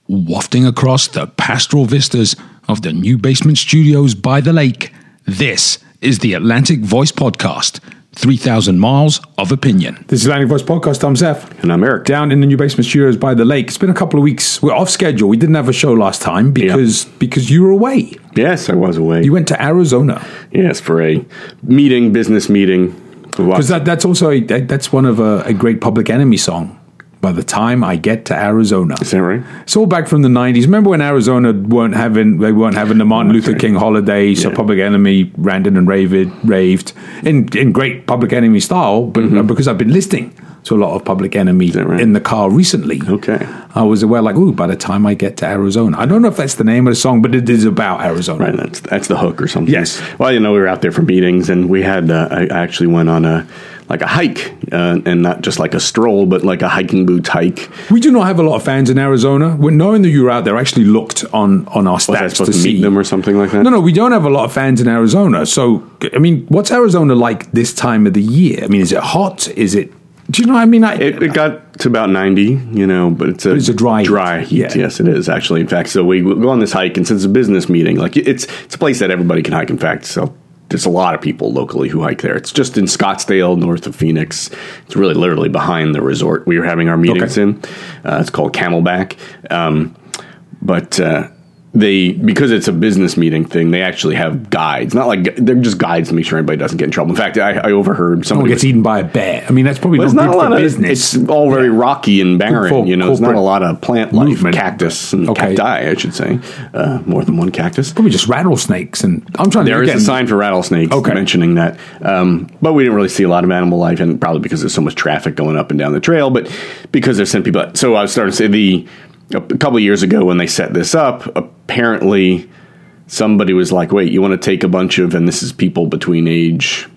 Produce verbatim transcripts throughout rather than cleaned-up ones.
Wafting across the pastoral vistas of the new basement studios by the lake, this is the Atlantic Voice Podcast, three thousand miles of opinion. This is Atlantic Voice Podcast. I'm Zeph. And I'm Eric. Down in the new basement studios by the lake. It's been a couple of weeks. We're off schedule. We didn't have a show last time because, yep. because you were away. Yes, I was away. You went to Arizona. Yes, for a meeting, business meeting. Because that, that's also a, that's one of a, a great Public Enemy song. By the time I get to Arizona. Is that right? It's all back from the nineties. Remember when Arizona weren't having they weren't having the Martin oh, Luther right. King holiday, so yeah. Public Enemy ranted and raved, raved in, in great Public Enemy style, but mm-hmm. because I've been listening to a lot of Public Enemy right? in the car recently. Okay. I was aware, like, ooh, by the time I get to Arizona. I don't know if that's the name of the song, but it is about Arizona. Right, that's that's the hook or something. Yes. Well, you know, we were out there for meetings, and we had, uh, I actually went on a, like a hike, uh, and not just like a stroll, but like a hiking boots hike. We do not have a lot of fans in Arizona. When knowing that you were out there, I actually looked on, on our stats Was I supposed to, to see meet them or something like that? No, no, we don't have a lot of fans in Arizona. So, I mean, what's Arizona like this time of the year? I mean, is it hot? Is it... Do you know what I mean? I, it, it got to about ninety, you know, but it's a, but it's a dry dry heat. heat. Yeah. Yes, it is, actually. In fact, so we go on this hike, and since it's a business meeting, like it's it's a place that everybody can hike. In fact, so there's a lot of people locally who hike there. It's just in Scottsdale, north of Phoenix. It's really literally behind the resort we were having our meetings okay. in. Uh, it's called Camelback. Um, but... Uh, They because it's a business meeting thing. They actually have guides, not like they're just guides to make sure anybody doesn't get in trouble. In fact, I, I overheard somebody Someone gets was, eaten by a bear. I mean, that's probably well, not, not good a lot for of business. It's all very yeah. rocky and barren. For, you know, there's not a lot of plant life, movement. Cactus and okay. cacti, I should say, uh, more than one cactus. Probably just rattlesnakes. And I'm trying. There to is a sign for rattlesnakes. Okay. Mentioning that, um, but we didn't really see a lot of animal life, and probably because there's so much traffic going up and down the trail. But because there's some people, so I was starting to say the. A couple of years ago when they set this up, apparently somebody was like, wait, you want to take a bunch of, and this is people between age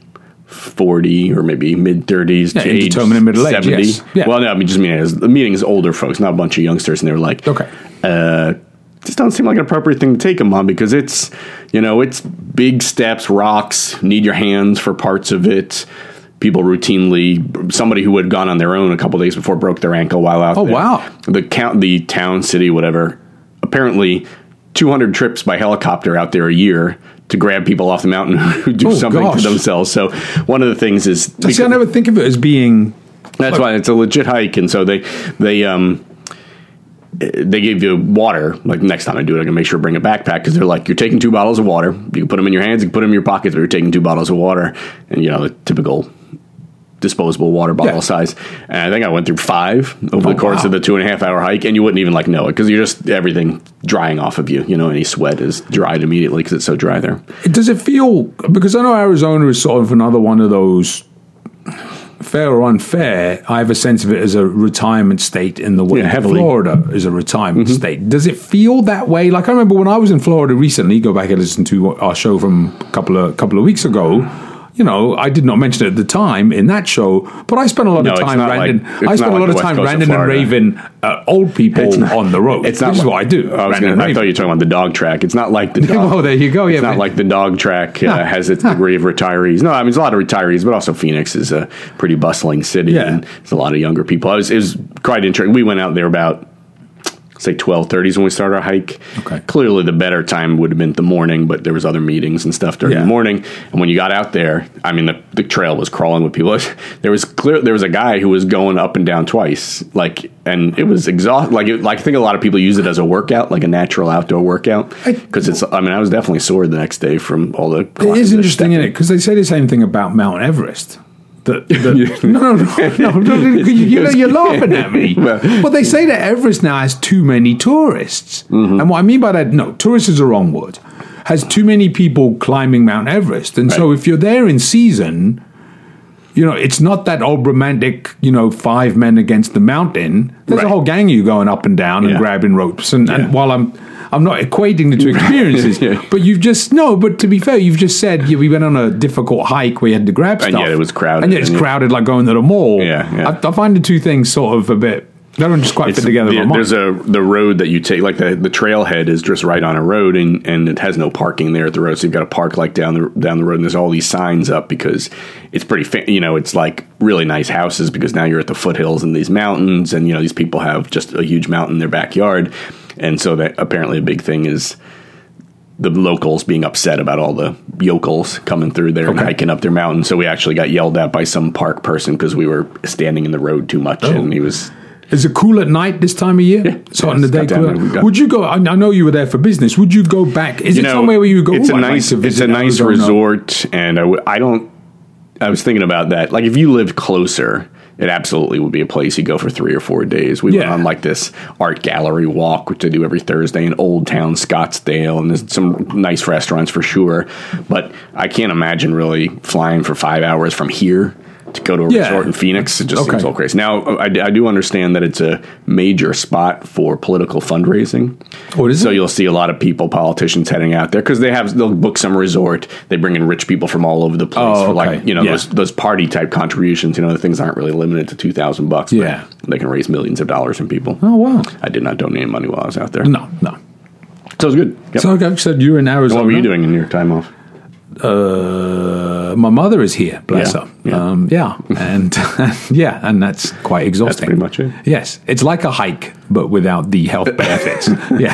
forty or maybe mid-thirties yeah, to age middle seventy. Age, yes. yeah. Well, no, I mean, just mean as the meeting is older folks, not a bunch of youngsters. And they were like, okay. uh, this doesn't seem like an appropriate thing to take them on because it's, you know, it's big steps, rocks, need your hands for parts of it. People routinely, somebody who had gone on their own a couple of days before broke their ankle while out oh, there. Oh, wow. The count, the town, city, whatever, apparently two hundred trips by helicopter out there a year to grab people off the mountain who do oh, something gosh. to themselves. So one of the things is... Because, see, I never think of it as being... That's like, why it's a legit hike. And so they... they um. They gave you water. Like, next time I do it, I'm going to make sure to bring a backpack because they're like, you're taking two bottles of water. You can put them in your hands, you can put them in your pockets, but you're taking two bottles of water. And, you know, the typical disposable water bottle yeah. size. And I think I went through five over oh, the course wow. of the two and a half hour hike, and you wouldn't even, like, know it because you're just everything drying off of you. You know, any sweat is dried immediately because it's so dry there. Does it feel, because I know Arizona is sort of another one of those... Fair or unfair, I have a sense of it as a retirement state in the way yeah, Florida is a retirement mm-hmm. state. Does it feel that way? Like I remember when I was in Florida recently, go back and listen to our show from a couple of couple of weeks ago. You know, I did not mention it at the time in that show, but I spent a lot no, of time ranting. Like, I spent a like lot of time ranting and raving uh, old people not, on the road. It's not this like, is what I do. I, was gonna, I thought you were talking about the dog track. It's not like the dog. Oh, there you go. Yeah, it's not like the dog track uh, has its degree of retirees. No, I mean there's a lot of retirees, but also Phoenix is a pretty bustling city, yeah. and there's a lot of younger people. I was, it was quite interesting. We went out there about. Say twelve thirty is when we started our hike. Okay. Clearly, the better time would have been the morning, but there was other meetings and stuff during yeah. the morning. And when you got out there, I mean, the, the trail was crawling with people. There was clear there was a guy who was going up and down twice, like, and it was exhaust. Like, it, like I think a lot of people use it as a workout, like a natural outdoor workout, because it's. I mean, I was definitely sore the next day from all the. It is interesting, isn't it? Because they say the same thing about Mount Everest. The, the, no, no, no, no, no you, you know, you're laughing at me. But they say that Everest now has too many tourists. Mm-hmm. And what I mean by that, no, tourist is the wrong word. Has too many people climbing Mount Everest. And right. so if you're there in season, you know, it's not that old romantic, you know, five men against the mountain. There's right. a whole gang of you going up and down and yeah. grabbing ropes. And, yeah. and while I'm... I'm not equating the two experiences, yeah. but you've just, no, but to be fair, you've just said yeah, we went on a difficult hike where you had to grab stuff. And yet it was crowded. And yet it's and crowded like going to the mall. Yeah, yeah. I, I find the two things sort of a bit, they don't just quite it's, fit together. The, there's a the road that you take, like the, the trailhead is just right on a road, and, and it has no parking there at the road, so you've got to park like down the down the road, and there's all these signs up because it's pretty, fa- you know, it's like really nice houses because now you're at the foothills and these mountains, and, you know, these people have just a huge mountain in their backyard. And so that apparently a big thing is the locals being upset about all the yokels coming through there and Okay. hiking up their mountain. So we actually got yelled at by some park person because we were standing in the road too much, Oh. and he was. Is it cool at night this time of year? Yeah. So on the Yes, day got down cooler. there, we got- Would you go? I I know you were there for business. Would you go back? Is You it know, somewhere where you go? It's "Ooh, a I'd like nice, to it's visit a nice Arizona"? resort, and I, w- I don't. I was thinking about that. Like, if you lived closer, it absolutely would be a place you go for three or four days. We went Yeah. on like this art gallery walk, which I do every Thursday in Old Town Scottsdale, and there's some nice restaurants for sure. But I can't imagine really flying for five hours from here to go to a Yeah. resort in Phoenix. It just Okay. seems all crazy. Now, I, I do understand that it's a major spot for political fundraising. Oh, is so it? you'll see a lot of people, politicians, heading out there because they have they'll book some resort. They bring in rich people from all over the place Oh, for okay. like you know Yeah. those those party type contributions. You know, the things aren't really limited to two thousand bucks. but Yeah. they can raise millions of dollars from people. Oh wow. I did not donate money while I was out there. No, no. So it was good. Yep. So okay, so you're in Arizona. what were you doing in your time off? Uh, my mother is here, bless Yeah, her. yeah. Um, yeah, and yeah, and that's quite exhausting. pretty much it. Yes, it's like a hike, but without the health benefits. Yeah.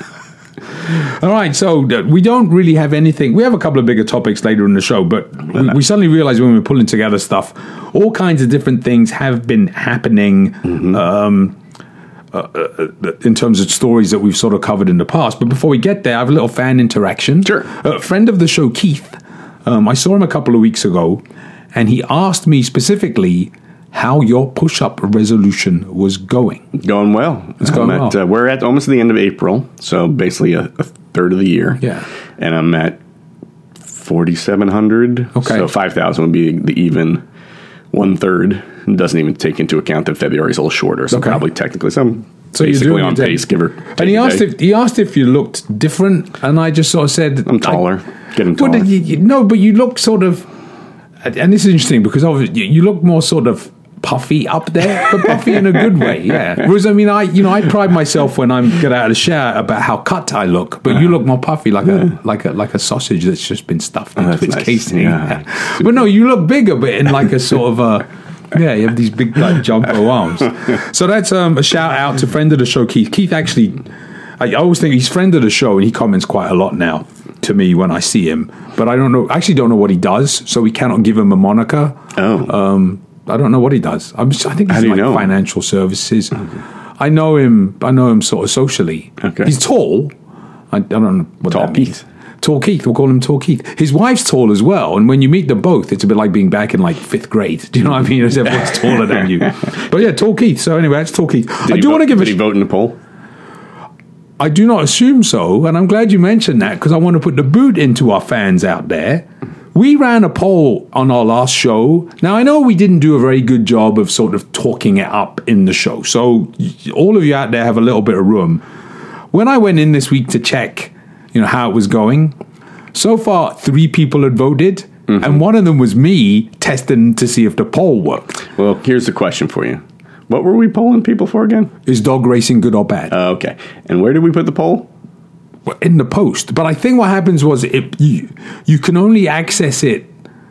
All right, so uh, we don't really have anything. We have a couple of bigger topics later in the show, but we, we suddenly realized when we were pulling together stuff, all kinds of different things have been happening. Mm-hmm. Um, Uh, uh, in terms of stories that we've sort of covered in the past. But before we get there, I have a little fan interaction. Sure. A friend of the show, Keith, um, I saw him a couple of weeks ago, and he asked me specifically how your push-up resolution was going. Going well. It's going I'm at, well. Uh, we're at almost the end of April, so basically a, a third of the year. Yeah. And I'm at forty-seven hundred. Okay. So five thousand would be the even one third. It doesn't even take into account that February is a little shorter, so Okay. probably technically. So I'm So you're basically doing on your pace, day. give or And he take a asked day. if he asked if you looked different, and I just sort of said, I'm taller, I, getting Well, taller. you, you, no, but you look sort of, and this is interesting because obviously you, you look more sort of puffy up there, but puffy in a good way, yeah. Whereas I mean, I you know I pride myself when I'm get out of the shower about how cut I look, but you look more puffy, like a like a like a sausage that's just been stuffed into that's its nice. casing. Yeah. But no, you look bigger, but in like a sort of a. Yeah, you have these big like jumbo arms. So that's um, a shout out to friend of the show, Keith. Keith actually, I always think he's friend of the show, and he comments quite a lot now to me when I see him. But I don't know, I actually don't know what he does, so we cannot give him a moniker. Oh. Um, I don't know what he does. I'm, I think he's How do in you like know him? financial services. I know him. I know him sort of socially. Okay. He's tall. I, I don't know what Tall that means. Keith. Tall Keith, we'll call him Tall Keith. His wife's tall as well, and when you meet them both, it's a bit like being back in like fifth grade. Do you know what I mean? As everyone's taller than you. But yeah, Tall Keith. So anyway, that's Tall Keith. Did I he do vote- want to give Did a. he vote in the poll? I do not assume so, and I'm glad you mentioned that because I want to put the boot into our fans out there. We ran a poll on our last show. Now, I know we didn't do a very good job of sort of talking it up in the show, so y- all of you out there have a little bit of room. When I went in this week to check, you know, how it was going, so far three people had voted, Mm-hmm. and one of them was me testing to see if the poll worked. Well, here's the question for you. What were we polling people for again? Is dog racing good or bad? Uh, okay. And where did we put the poll? In the post. But I think what happens was it you, you can only access it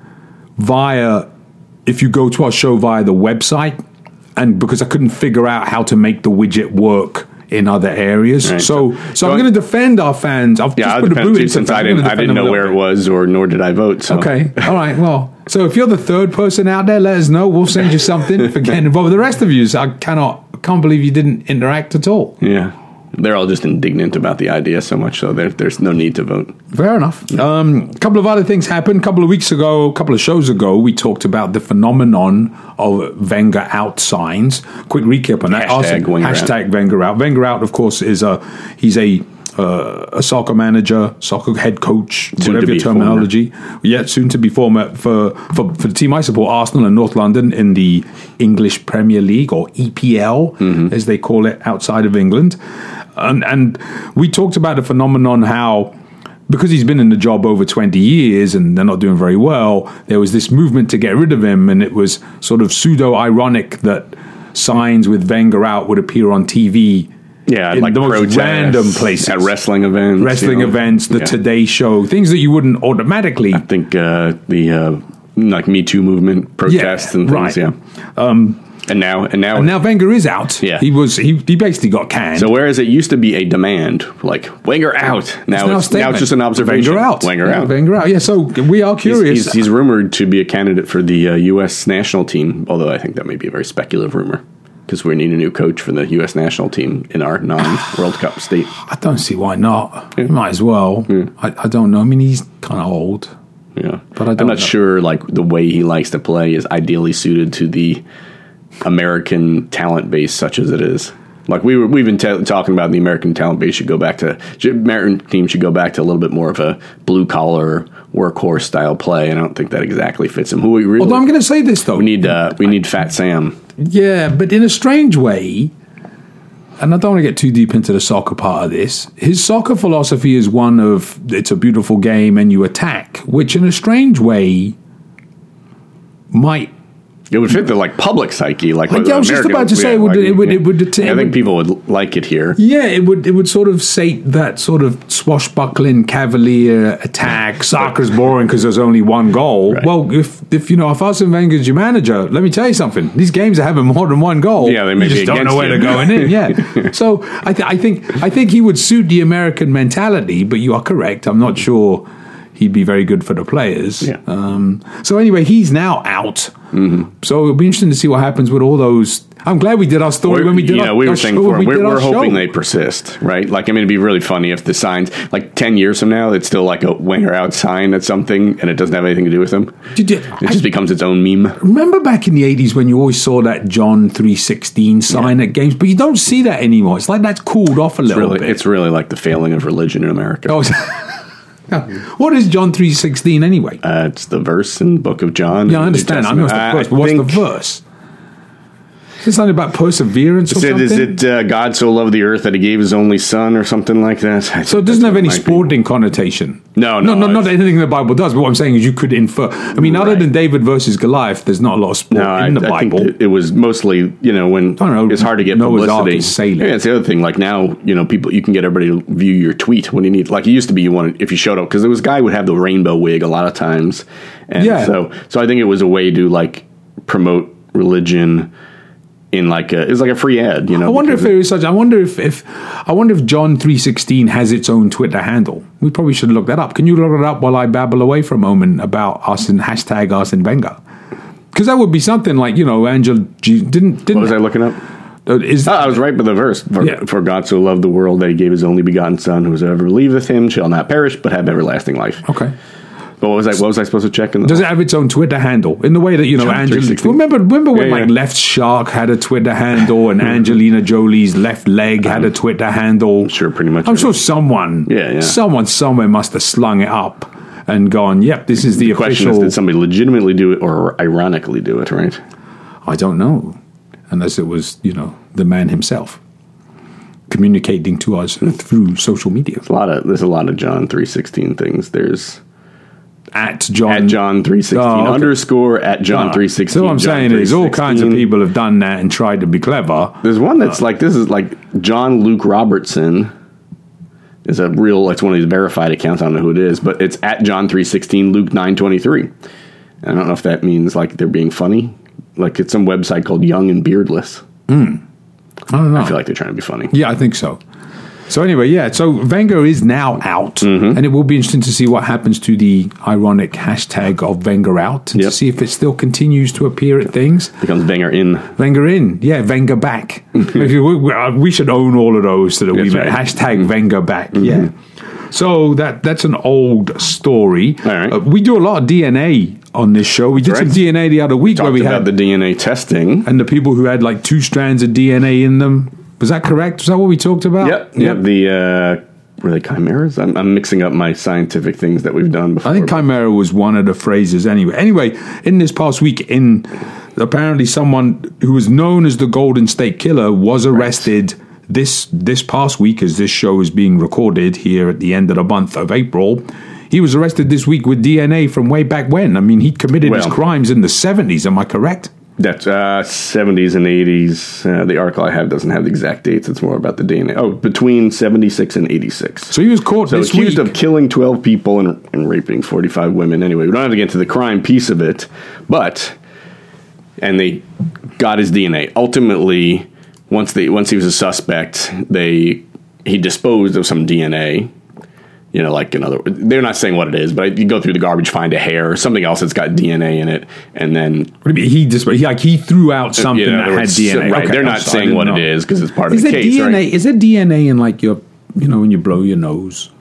via if you go to our show via the website, and because I couldn't figure out how to make the widget work in other areas. Right. So so I'm Going- going to defend our fans. I've Yeah, just I'll put a defend boot too, into since I'm I gonna didn't, I defend didn't them a know little where it bit. was, or nor did I vote. So. Okay. All right. Well, so if you're the third person out there, let us know. We'll send you something for getting involved. The rest of you, I cannot, I can't believe you didn't interact at all. Yeah. They're all just indignant about the idea so much, so there, there's no need to vote. Fair enough. Um, a couple of other things happened. A couple of weeks ago, a couple of shows ago, we talked about the phenomenon of Wenger out signs. Quick recap on that. Hashtag Also, Wenger out. hashtag Wenger out. Wenger out, of course, is a he's a uh, a soccer manager, soccer head coach, Soon to whatever be your terminology. Yeah, soon to be former for, for for the team I support, Arsenal and North London in the English Premier League, or E P L Mm-hmm. as they call it outside of England. And, and we talked about the phenomenon how, because he's been in the job over twenty years and they're not doing very well, there was this movement to get rid of him, and it was sort of pseudo-ironic that signs with Wenger out would appear on T V. Yeah, in like the most protests, random places. at wrestling events, Wrestling you know. events, the Yeah. Today Show, things that you wouldn't automatically... I think uh, the uh, like Me Too movement protests and things. right. Yeah, And now, and now, and now Wenger is out. Yeah. he was. He, he basically got canned. So whereas it used to be a demand, like Wenger out, now now a it's, now it's just an observation. Wenger out. Wenger yeah, out. Wenger out. Yeah. So we are He's, curious. he's, he's rumored to be a candidate for the uh, U S national team, although I think that may be a very speculative rumor because we need a new coach for the U S national team in our non-World Cup state. I don't see why not. Yeah. He might as well. Yeah. I, I don't know. I mean, he's kind of old. Yeah, But I I'm don't not know. sure. Like the way he likes to play is ideally suited to the American talent base, such as it is. Like we were, we've been t- talking about the American talent base should go back to American team should go back to a little bit more of a blue collar workhorse style play. And I don't think that exactly fits him. Who we really Although I'm going to say this though, we need uh, we need Fat Sam. yeah, but in a strange way, and I don't want to get too deep into the soccer part of this. His soccer philosophy is one of it's a beautiful game and you attack, which in a strange way might. It would fit the like public psyche, like Like, what yeah, I was just about to say it would- it would- it would- it I think would- people would like it here. Yeah, it would it would sort of sate that sort of swashbuckling cavalier attack. Soccer's boring because there's only one goal. Right. Well, if if you know if Arsene Wenger's your manager, let me tell you something. These games are having more than one goal. Yeah, they may you just be don't know against where you. they're going in. Yeah, so I, th- I think I think he would suit the American mentality. But you are correct. I'm not sure he'd be very good for the players. Yeah. Um, so anyway, he's now out. Mm-hmm. So it'll be interesting to see what happens with all those. I'm glad we did our story We're- when we did you our, know, we our were saying show, before, when we we're, did our we're hoping show. they persist, right? Like, I mean, it'd be really funny if the signs, like ten years from now, it's still like a Wenger out sign at something and it doesn't have anything to do with him. Did you- It just becomes its own meme. Remember back in the eighties when you always saw that John three sixteen sign at games, but you don't see that anymore. It's like that's cooled off a It's little really, bit. it's really like the failing of religion in America. Oh, what is John three sixteen anyway? Uh, it's the verse in the book of John. Yeah, I understand. I know it's the I verse, but what's the think- verse? Is it something about perseverance or Is it, something? is it uh, God so loved the earth that he gave his only son or something like that? I So it think doesn't that's have what any it might be. sporting connotation. No, no, no, no, not it's- anything the Bible does. But what I'm saying is, you could infer. I mean, other Right. than David versus Goliath, there's not a lot of sport No, I, in the I think Bible. it, it was mostly, you know, when I don't know, it's hard to get Noah's Ark publicity. is sailing. Yeah, it's the other thing. Like now, you know, people you can get everybody to view your tweet when you need. Like it used to be, you wanted if you showed up because there was a guy who would have the rainbow wig a lot of times, and Yeah. so so I think it was a way to like promote religion in like a it's like a free ad. You know, I wonder if because there is such. I wonder if, if I wonder if John three sixteen has its own Twitter handle. We probably should look that up. Can you look it up while I babble away for a moment about Arsene hashtag Arsene Wenger? Because that would be something like you know, Angel G, didn't didn't what was I looking up? uh, is Oh, I was right by the verse. For, Yeah. for God so loved the world that he gave his only begotten Son, whosoever believeth him shall not perish but have everlasting life. okay. But what was I? What was I supposed to check in the? Does it have its own Twitter handle in the way that you know John Angel? three sixteen. Remember, remember when Yeah, like yeah. Left Shark had a Twitter handle and Angelina Jolie's left leg had a Twitter handle. Sure, pretty much. I'm sure someone, Yeah, yeah. someone somewhere must have slung it up and gone, "Yep, this is the, The question official." is, did somebody legitimately do it or ironically do it? Right? I don't know, unless it was you know the man himself communicating to us through social media A lot of there's a lot of John three sixteen things. There's at John. at John three sixteen Oh, okay. underscore at John three sixteen. So what I'm saying is, all kinds of people have done that and tried to be clever. There's one that's like this is like John Luke Robertson is a real. It's one of these verified accounts. I don't know who it is, but it's at John three sixteen Luke nine twenty three. I don't know if that means like they're being funny. Like it's some website called Young and Beardless. I don't know. I feel like they're trying to be funny. Yeah, I think so. So anyway, yeah. So Wenger is now out, Mm-hmm. and it will be interesting to see what happens to the ironic hashtag of Wenger out, and Yep. to see if it still continues to appear at things. Becomes Wenger in. Wenger in, yeah. Wenger back. If you- we, we should own all of those so that we That's make right. hashtag Wenger back. Yeah. So that that's an old story. All right. Uh, we do a lot of D N A on this show. We did Right. some D N A the other week where Talked we about had the D N A testing. and the people who had like two strands of D N A in them. Was that correct? Was that what we talked about? Yep. Yep. The uh, were they chimeras? I'm, I'm mixing up my scientific things that we've done before. I think chimera was one of the phrases anyway. Anyway, in this past week, in apparently someone who was known as the Golden State Killer was arrested this this past week, as this show is being recorded here at the end of the month of April. He was arrested this week with D N A from way back when. I mean, he committed his Well- crimes in the seventies. Am I correct? That's uh, seventies and eighties. Uh, the article I have doesn't have the exact dates. It's more about the D N A. Oh, between seventy-six and eighty-six. So he was caught So this accused week. of killing twelve people and, and raping forty-five women. Anyway, we don't have to get into the crime piece of it, but and they got his D N A. Ultimately, once they once he was a suspect, they he disposed of some D N A. You know, like another, they're not saying what it is, but you go through the garbage, find a hair or something else that's got D N A in it, and then what do you mean? He just he, like he threw out something you know, that had D N A. Right? Okay, they're not sorry, saying what know. it is because it's part is of the case. D N A, right? Is there D N A in like your, you know, when you blow your nose?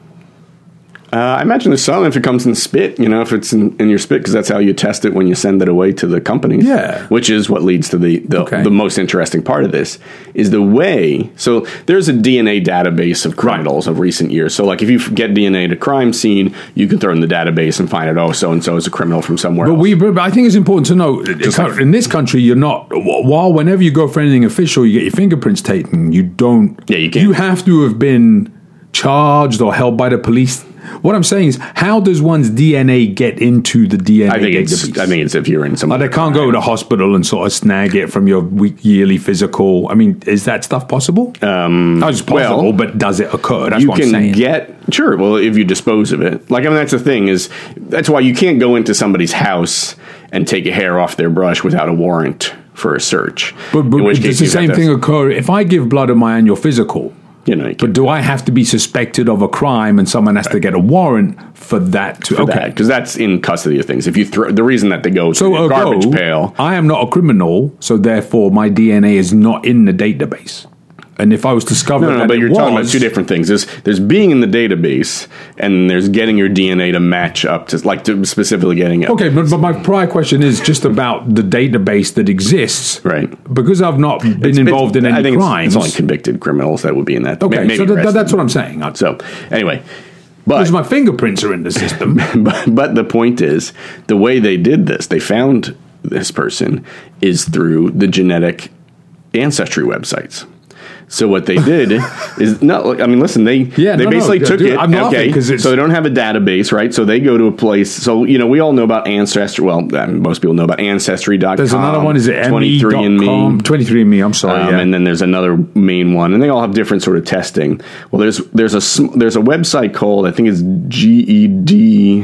Uh, I imagine there's some if it comes in spit, you know, if it's in, in your spit, because that's how you test it when you send it away to the companies. Yeah. Which is what leads to the the, Okay. the most interesting part of this is the way. So there's a D N A database of criminals of recent years. So like if you get D N A at a crime scene, you can throw it in the database and find out, oh, so and so is a criminal from somewhere But else. we, but I think it's important to know like- in this country, you're not. While whenever you go for anything official, you get your fingerprints taken. You don't. Yeah, you can't. You have to have been charged or held by the police. What I'm saying is, how does one's D N A get into the D N A I think database? it's I think it's if you're in some. Like they can't go to the hospital and sort of snag it from your week, yearly physical. I mean, is that stuff possible? Um, Not just possible, well, but does it occur? That's you what I'm can saying. get sure. Well, if you dispose of it, like I mean, that's the thing is that's why you can't go into somebody's house and take a hair off their brush without a warrant for a search. but but in which does case the you'd have same to- thing occur if I give blood of my annual physical? You know, you But do I have to be suspected of a crime and someone has to get a warrant for that to okay? because that's in custody of things. If you throw the reason that they go So to the garbage ergo, pail, I am not a criminal, so therefore my D N A is not in the database. And if I was discovered no, no, that but it you're was, talking about two different things. There's there's being in the database, and there's getting your D N A to match up to like to specifically getting it. Okay, but, but my prior question is just about the database that exists, Right. Because I've not been It's- involved in it's- I any think it's- crimes. It's, only convicted criminals that would be in that. okay, maybe so that, arrested. that's what I'm saying. I- So anyway, but Because my fingerprints are in the system. but, but the point is, the way they did this, they found this person is through the genetic ancestry websites. So what they did is no. I mean, listen. They Yeah, they no, no, basically took dude, it. I'm laughing okay, 'cause it's- so they don't have a database, right? So they go to a place. So you know, we all know about Ancestry. Well, I mean, most people know about Ancestry dot com. There's another one. Is it twenty-three and me? twenty-three and me. I'm sorry. Um, yeah. And then there's another main one, and they all have different sort of testing. Well, there's there's a sm- there's a website called I think it's G E D.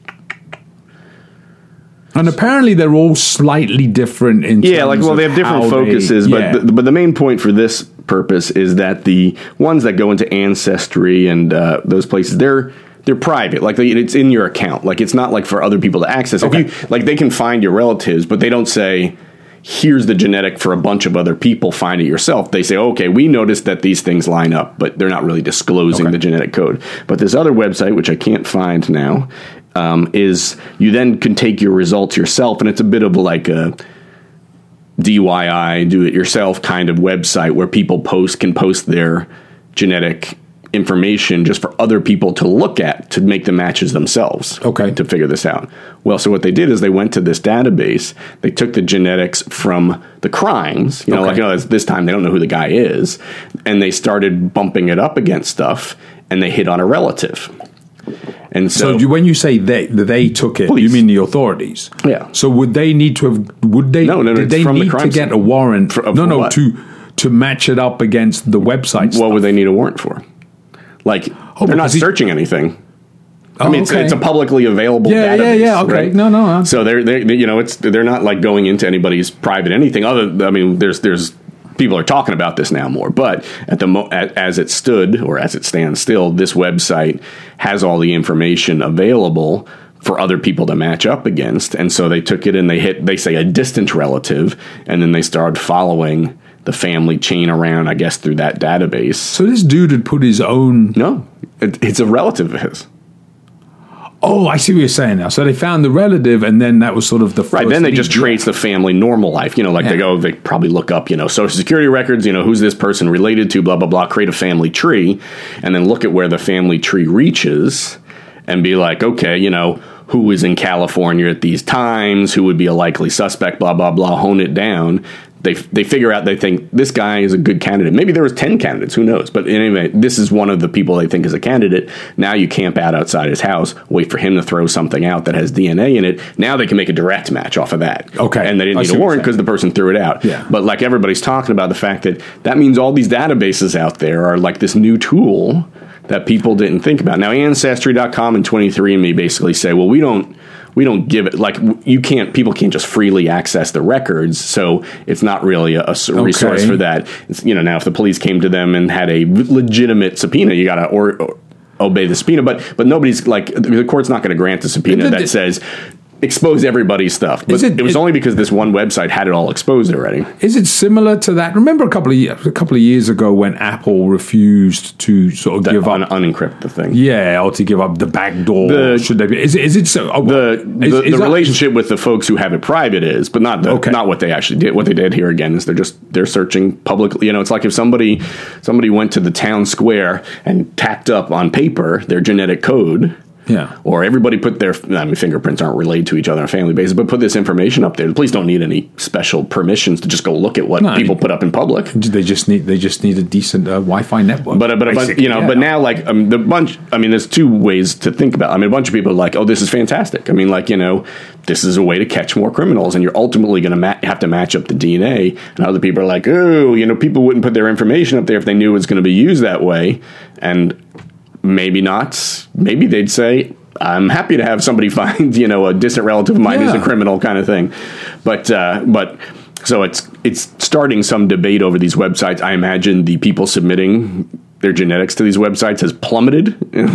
And apparently they're all slightly different in Yeah, terms like well, of they have different how they- focuses, yeah. but the, but the main point for this purpose is that the ones that go into Ancestry and uh, those places, they're they're private. Like they, it's in your account. Like it's not like for other people to access. Okay. If you, like they can find your relatives, but they don't say, here's the genetic for a bunch of other people, find it yourself. They say, okay, we noticed that these things line up, but they're not really disclosing Okay. the genetic code. But this other website, which I can't find now, um, is you then can take your results yourself, and it's a bit of like a D I Y, do it yourself kind of website where people post can post their genetic information just for other people to look at to make the matches themselves. Okay. To figure this out. Well, so what they did is they went to this database, they took the genetics from the crimes, you know, Okay. like, you know, this time they don't know who the guy is, and they started bumping it up against stuff, and they hit on a relative. And so, So you, when you say they they took it, Police. you mean the authorities? Yeah. So would they need to have? Would they? No, no, no, Did it's they from the need crime to get scene. a warrant? For- of no, no, what? to to match it up against the website. what stuff. would they need a warrant for? Like, Oh, they're not because he- searching anything. I Oh, mean, it's, okay. it's a publicly available Yeah, database. yeah, yeah, okay. right? No, no, uh. So they're, they're, you know, it's they're not like going into anybody's private anything. Other, I mean, there's there's people are talking about this now more, but at the mo- at, as it stood or as it stands still, this website has all the information available for other people to match up against, and so they took it and they hit, they say, a distant relative, and then they started following the family chain around, I guess, through that database. So this dude had put his own. No, it, it's a relative of his. Oh, I see what you're saying now. So they found the relative, and then that was sort of the first Right, then they lead. just trace the family normal life. You know, like Yeah. they go, they probably look up, you know, social security records, you know, who's this person related to, blah, blah, blah, create a family tree, and then look at where the family tree reaches and be like, okay, you know, who is in California at these times, who would be a likely suspect, blah, blah, blah, hone it down. They they figure out, they think, this guy is a good candidate. Maybe there was ten candidates, who knows? But anyway, this is one of the people they think is a candidate. Now you camp out outside his house, wait for him to throw something out that has D N A in it. Now they can make a direct match off of that. Okay. And they didn't I need see a what warrant you're because the person threw it out. Yeah. But like everybody's talking about the fact that that means all these databases out there are like this new tool that people didn't think about. Now, Ancestry dot com and twenty-three and me basically say, well, we don't we don't give it, like, you can't, people can't just freely access the records, so it's not really a, a resource Okay. for that. It's, you know, now if the police came to them and had a legitimate subpoena, you got to or, or obey the subpoena, but but nobody's, like, the court's not going to grant a subpoena It- that it- says, expose everybody's stuff. But Is it- it, was it- only because this one website had it all exposed already. Is it similar to that? Remember a couple of years, a couple of years ago when Apple refused to sort of That give un- up, unencrypt the thing. yeah, or to give up the back door? The- should they be? Is it? Is it so? Oh, The is- the, is the that- relationship with the folks who have it private is, but not the Okay. not what they actually did. What they did here again is they're just they're searching publicly. You know, it's like if somebody somebody went to the town square and tacked up on paper their genetic code. Yeah. Or everybody put their, I mean, fingerprints aren't related to each other on a family basis, but put this information up there. The police don't need any special permissions to just go look at what No, people you- put up in public. They just need they just need a decent uh, Wi-Fi network. But, uh, but, but basically, you know, yeah. but now, like, um, the bunch, I mean, there's two ways to think about it. I mean, a bunch of people are like, oh, this is fantastic. I mean, like, you know, this is a way to catch more criminals, and you're ultimately going to ma- have to match up the D N A. And other people are like, oh, you know, people wouldn't put their information up there if they knew it was going to be used that way. And maybe not. Maybe they'd say, I'm happy to have somebody find, you know, a distant relative of mine Yeah. who's a criminal kind of thing. But, uh, but so it's it's starting some debate over these websites. I imagine the people submitting their genetics to these websites has plummeted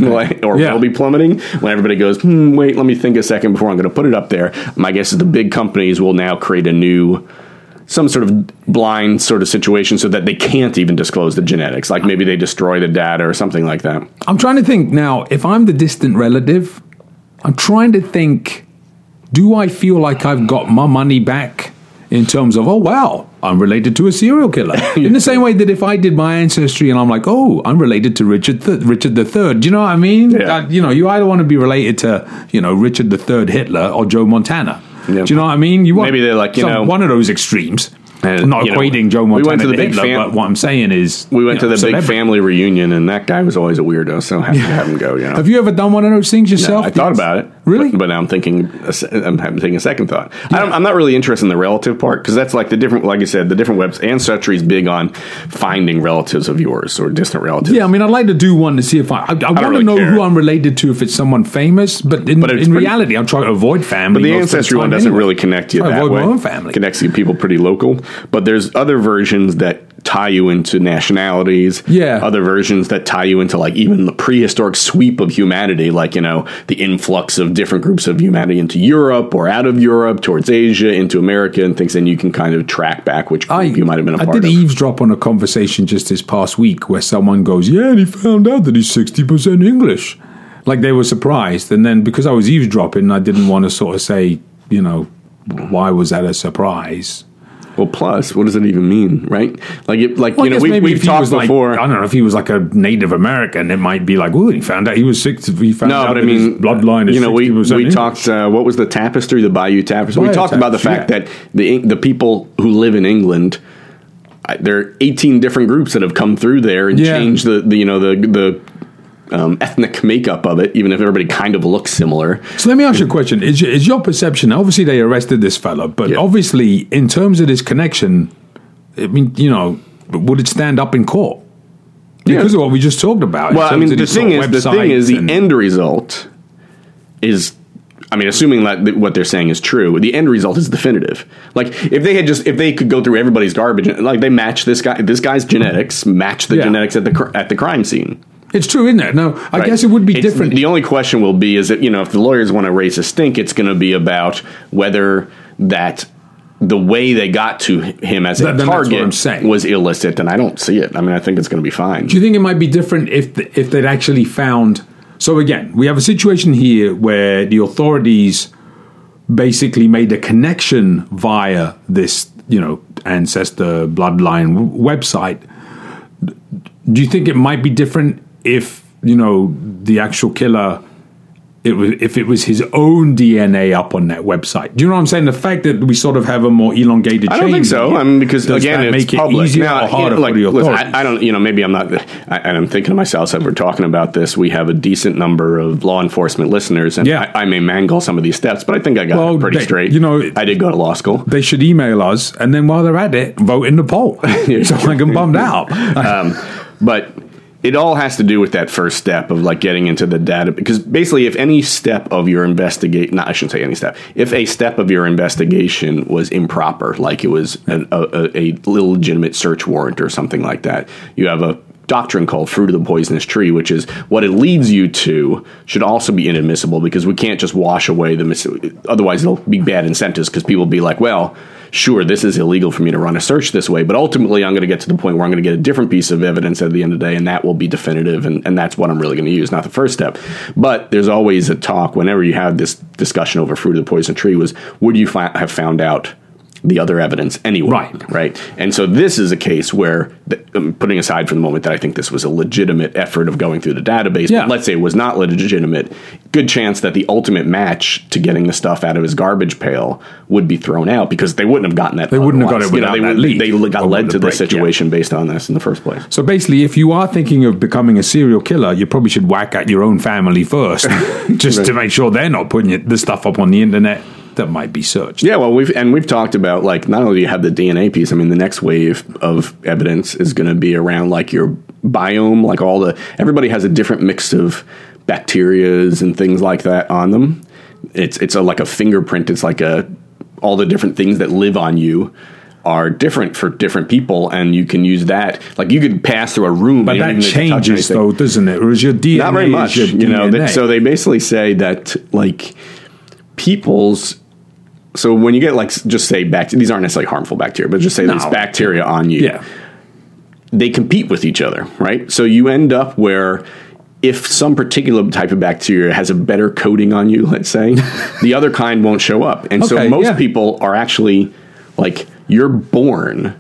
or Yeah. will be plummeting when everybody goes, hmm, wait, let me think a second before I'm going to put it up there. My guess is the big companies will now create a new, some sort of blind sort of situation so that they can't even disclose the genetics. Like maybe they destroy the data or something like that. I'm trying to think now, if I'm the distant relative, I'm trying to think, do I feel like I've got my money back in terms of, oh, wow, I'm related to a serial killer? In the same way that if I did my ancestry and I'm like, oh, I'm related to Richard th- Richard the Third. Do you know what I mean? Yeah. Uh, you know, you either want to be related to, you know, Richard the Third Hitler or Joe Montana. Yeah. Do you know what I mean? You want Maybe they're like, you some- know- one of those extremes. And, I'm not you know, equating Joe we Montana went to the to big Hitler, fam- but what I'm saying is... We went you know, to the big celebrity. family reunion, and that guy was always a weirdo, so happy to have him go, you know. Have you ever done one of those things No, yourself? I thought about it. Really? But, but now I'm thinking, a se- I'm having taking a second thought. I don't, I'm not really interested in the relative part because that's like the different, like I said, the different webs. Ancestry is big on finding relatives of yours or distant relatives. Yeah, I mean, I'd like to do one to see if I. I, I want really to know care. who I'm related to if it's someone famous, but in, But it's in pretty- reality, I'm trying to avoid family. But the most of ancestry one time doesn't anyway. really connect you Try to that avoid way. my own family. Connects you people pretty local. But there's other versions that tie you into nationalities. Yeah. Other versions that tie you into like even the prehistoric sweep of humanity, like, you know, the influx of different groups of humanity into Europe or out of Europe towards Asia, into America and things. And you can kind of track back which group I, you might have been a I part did of. eavesdrop on a conversation just this past week where someone goes, yeah, and he found out that he's sixty percent English. Like they were surprised. And then because I was eavesdropping, I didn't want to sort of say, you know, why was that a surprise? Well, plus, what does it even mean, right? Like, it, like Well, I you know, guess we, maybe we've if he talked was like, before. I don't know if he was like a Native American, it might be like, oh, he found out he was six. He found No, out but I that his mean, bloodline is you know, we sixty percent we English. talked. Uh, what was the tapestry, the Bayou Tapestry? Bayou we talked about the fact Tapestry, that the the people who live in England, uh, there are eighteen different groups that have come through there and Yeah. changed the, the you know the the um, ethnic makeup of it, even if everybody kind of looks similar. So let me ask you a question: Is your, is your perception? Obviously, they arrested this fella, but Yeah. obviously, in terms of this connection, I mean, you know, would it stand up in court? Because Yeah. of what we just talked about. in Well, I terms mean, of the these thing sort is, of the thing is, the websites and- end result is. I mean, assuming that th- what they're saying is true, the end result is definitive. Like, if they had just, if they could go through everybody's garbage, like they match this guy, this guy's genetics match the Yeah. genetics at the cr- at the crime scene. It's true, isn't it? No, I Right. guess it would be It's- different. The only question will be is that, you know, if the lawyers want to raise a stink, it's going to be about whether that the way they got to him as a That- then that's what target I'm saying. was illicit, and I don't see it. I mean, I think it's going to be fine. Do you think it might be different if the, if they'd actually found? So again, we have a situation here where the authorities basically made a connection via this, you know, ancestor bloodline w- website. Do you think it might be different if, you know, the actual killer, it was if it was his own D N A up on that website? Do you know what I'm saying? The fact that we sort of have a more elongated I chain don't think so. here, I mean, because does again, that it's make it public. easier Now, or harder you know, like, for the listen, authorities? I, I don't, you know, maybe I'm not. I, and I'm thinking to myself as we're talking about this, we have a decent number of law enforcement listeners, and Yeah. I, I may mangle some of these steps, but I think I got Well, it pretty they- straight. you know, I did go to law school. They should email us, and then while they're at it, vote in the poll so I can bummed out. Um, but it all has to do with that first step of like getting into the data, because basically if any step of your investigate, not I shouldn't say any step, if a step of your investigation was improper, like it was a, a, a illegitimate search warrant or something like that, you have a doctrine called fruit of the poisonous tree, which is what it leads you to should also be inadmissible, because we can't just wash away the mis- otherwise it'll be bad incentives, because people will be like, well, sure, this is illegal for me to run a search this way, but ultimately I'm going to get to the point where I'm going to get a different piece of evidence at the end of the day, and that will be definitive, and, and that's what I'm really going to use, not the first step. But there's always a talk, whenever you have this discussion over fruit of the poison tree, was would you fi- have found out the other evidence anyway? Right. Right. And so this is a case where, the, um, putting aside for the moment that I think this was a legitimate effort of going through the database, yeah. but let's say it was not legitimate, good chance that the ultimate match to getting the stuff out of his garbage pail would be thrown out, because they wouldn't have gotten that. They wouldn't have got it you know, without they, that would, lead. They got led to the break, situation yeah. based on this in the first place. So basically, if you are thinking of becoming a serial killer, you probably should whack at your own family first, just Right. to make sure they're not putting it, the stuff up on the internet that might be searched. Yeah, well, we've and we've talked about, like, not only do you have the D N A piece, I mean, the next wave of evidence is going to be around, like, your biome, like all the, everybody has a different mix of bacterias and things like that on them. It's it's a, like a fingerprint. It's like a, all the different things that live on you are different for different people, and you can use that. Like, you could pass through a room, But and you that don't even need to touch changes, anything. though, doesn't it? Or is your D N A? Not very much, is your you know. D N A? That, so they basically say that, like, people's. So when you get, like, just say bacteria, these aren't necessarily harmful bacteria, but just say No. there's bacteria on you. Yeah. They compete with each other, right? So you end up where, if some particular type of bacteria has a better coating on you, let's say, the other kind won't show up. And so Okay, most yeah. people are actually, like, you're born,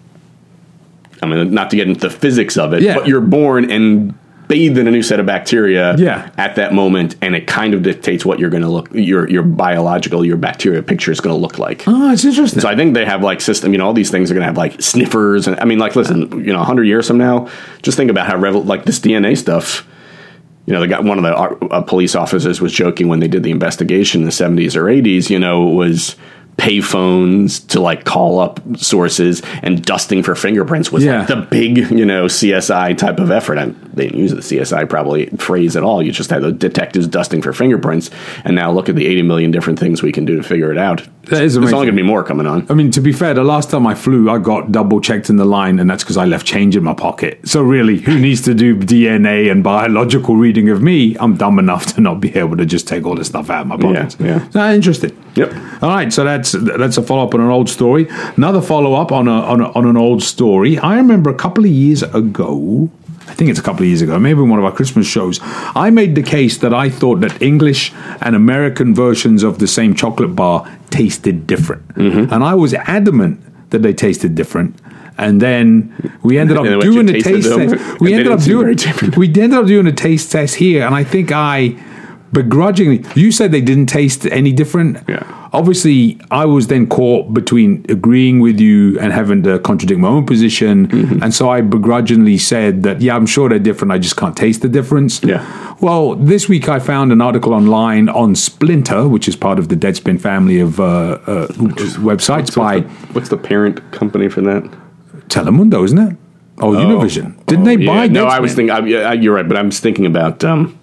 I mean, not to get into the physics of it, Yeah. but you're born and bathed in a new set of bacteria Yeah. at that moment, and it kind of dictates what you're going to look, your your biological, your bacteria picture is going to look like. Oh, it's interesting. So I think they have, like, system, you know, all these things are going to have, like, sniffers. And I mean, like, listen, you know, one hundred years from now, just think about how, revel- like, this D N A stuff, you know, they got one of the uh, police officers was joking when they did the investigation in the seventies or eighties, you know, it was payphones to, like, call up sources, and dusting for fingerprints was Yeah. like the big, you know, C S I type of effort. And they didn't use the C S I probably phrase at all. You just had the detectives dusting for fingerprints, and now look at the eighty million different things we can do to figure it out. That is There's amazing. only going to be more coming on. I mean, to be fair, the last time I flew, I got double checked in the line, and that's because I left change in my pocket. So really, who needs to do D N A and biological reading of me? I'm dumb enough to not be able to just take all this stuff out of my pockets. Yeah, yeah. So, interesting. Yep. All right, so that's that's a follow up on an old story. Another follow up on a, on a on an old story. I remember a couple of years ago. I think it's a couple of years ago, maybe in one of our Christmas shows, I made the case that I thought that English and American versions of the same chocolate bar tasted different. Mm-hmm. And I was adamant that they tasted different. And then we ended up And what, doing you a tasted taste them? test. We And they ended up didn't seem doing very different. we ended up doing a taste test here, and I think I begrudgingly, you said they didn't taste any different. Yeah. Obviously, I was then caught between agreeing with you and having to contradict my own position. Mm-hmm. And so I begrudgingly said that, yeah, I'm sure they're different. I just can't taste the difference. Yeah. Well, this week I found an article online on Splinter, which is part of the Deadspin family of uh, uh, websites by What's the, what's the parent company for that? Telemundo, isn't it? Oh, Univision. Didn't they buy Yeah. No, I Deadspin? was thinking, I, yeah, you're right, but I'm just thinking about, um,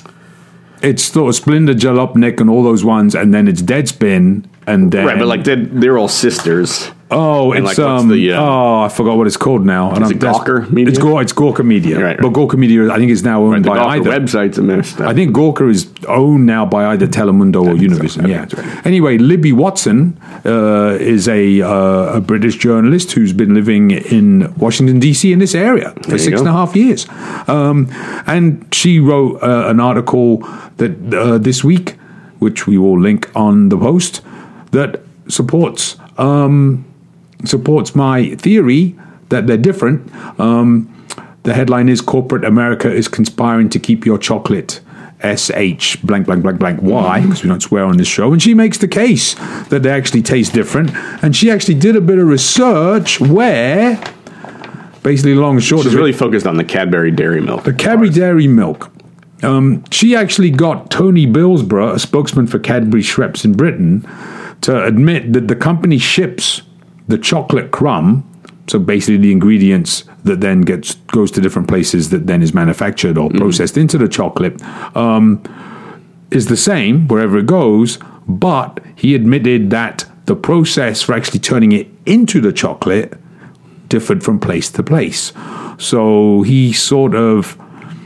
It's sort of Splinter, Jalopnik, and all those ones, and then it's Deadspin, and then right, but like they're, they're all sisters. oh, and, it's like, what's um, the, uh, oh, I forgot what it's called now. And Is I'm it Gawker des- Media? It's Gawker, it's Gawker Media, Right, right. but Gawker Media, I think, is now owned The by Gawker either. website's a mess. I think Gawker is owned now by either Telemundo or Univision. Okay, Yeah. that's right. Anyway, Libby Watson uh, is a uh, a British journalist who's been living in Washington D C in this area for you six go. and a half years, um, and she wrote uh, an article that uh, this week, which we will link on the post, that supports um, supports my theory that they're different. Um, the headline is "Corporate America is conspiring to keep your chocolate." S H blank blank blank blank Y, because we don't swear on this show, and she makes the case that they actually taste different, and she actually did a bit of research where, basically, long and short She's of it, really focused on the Cadbury Dairy Milk. the Cadbury Dairy Milk. Um, she actually got Tony Billsborough, a spokesman for Cadbury Schweppes in Britain, to admit that the company ships the chocolate crumb, So basically the ingredients that then gets goes to different places that then is manufactured or processed mm. into the chocolate um, is the same wherever it goes, but he admitted that the process for actually turning it into the chocolate differed from place to place. So he sort of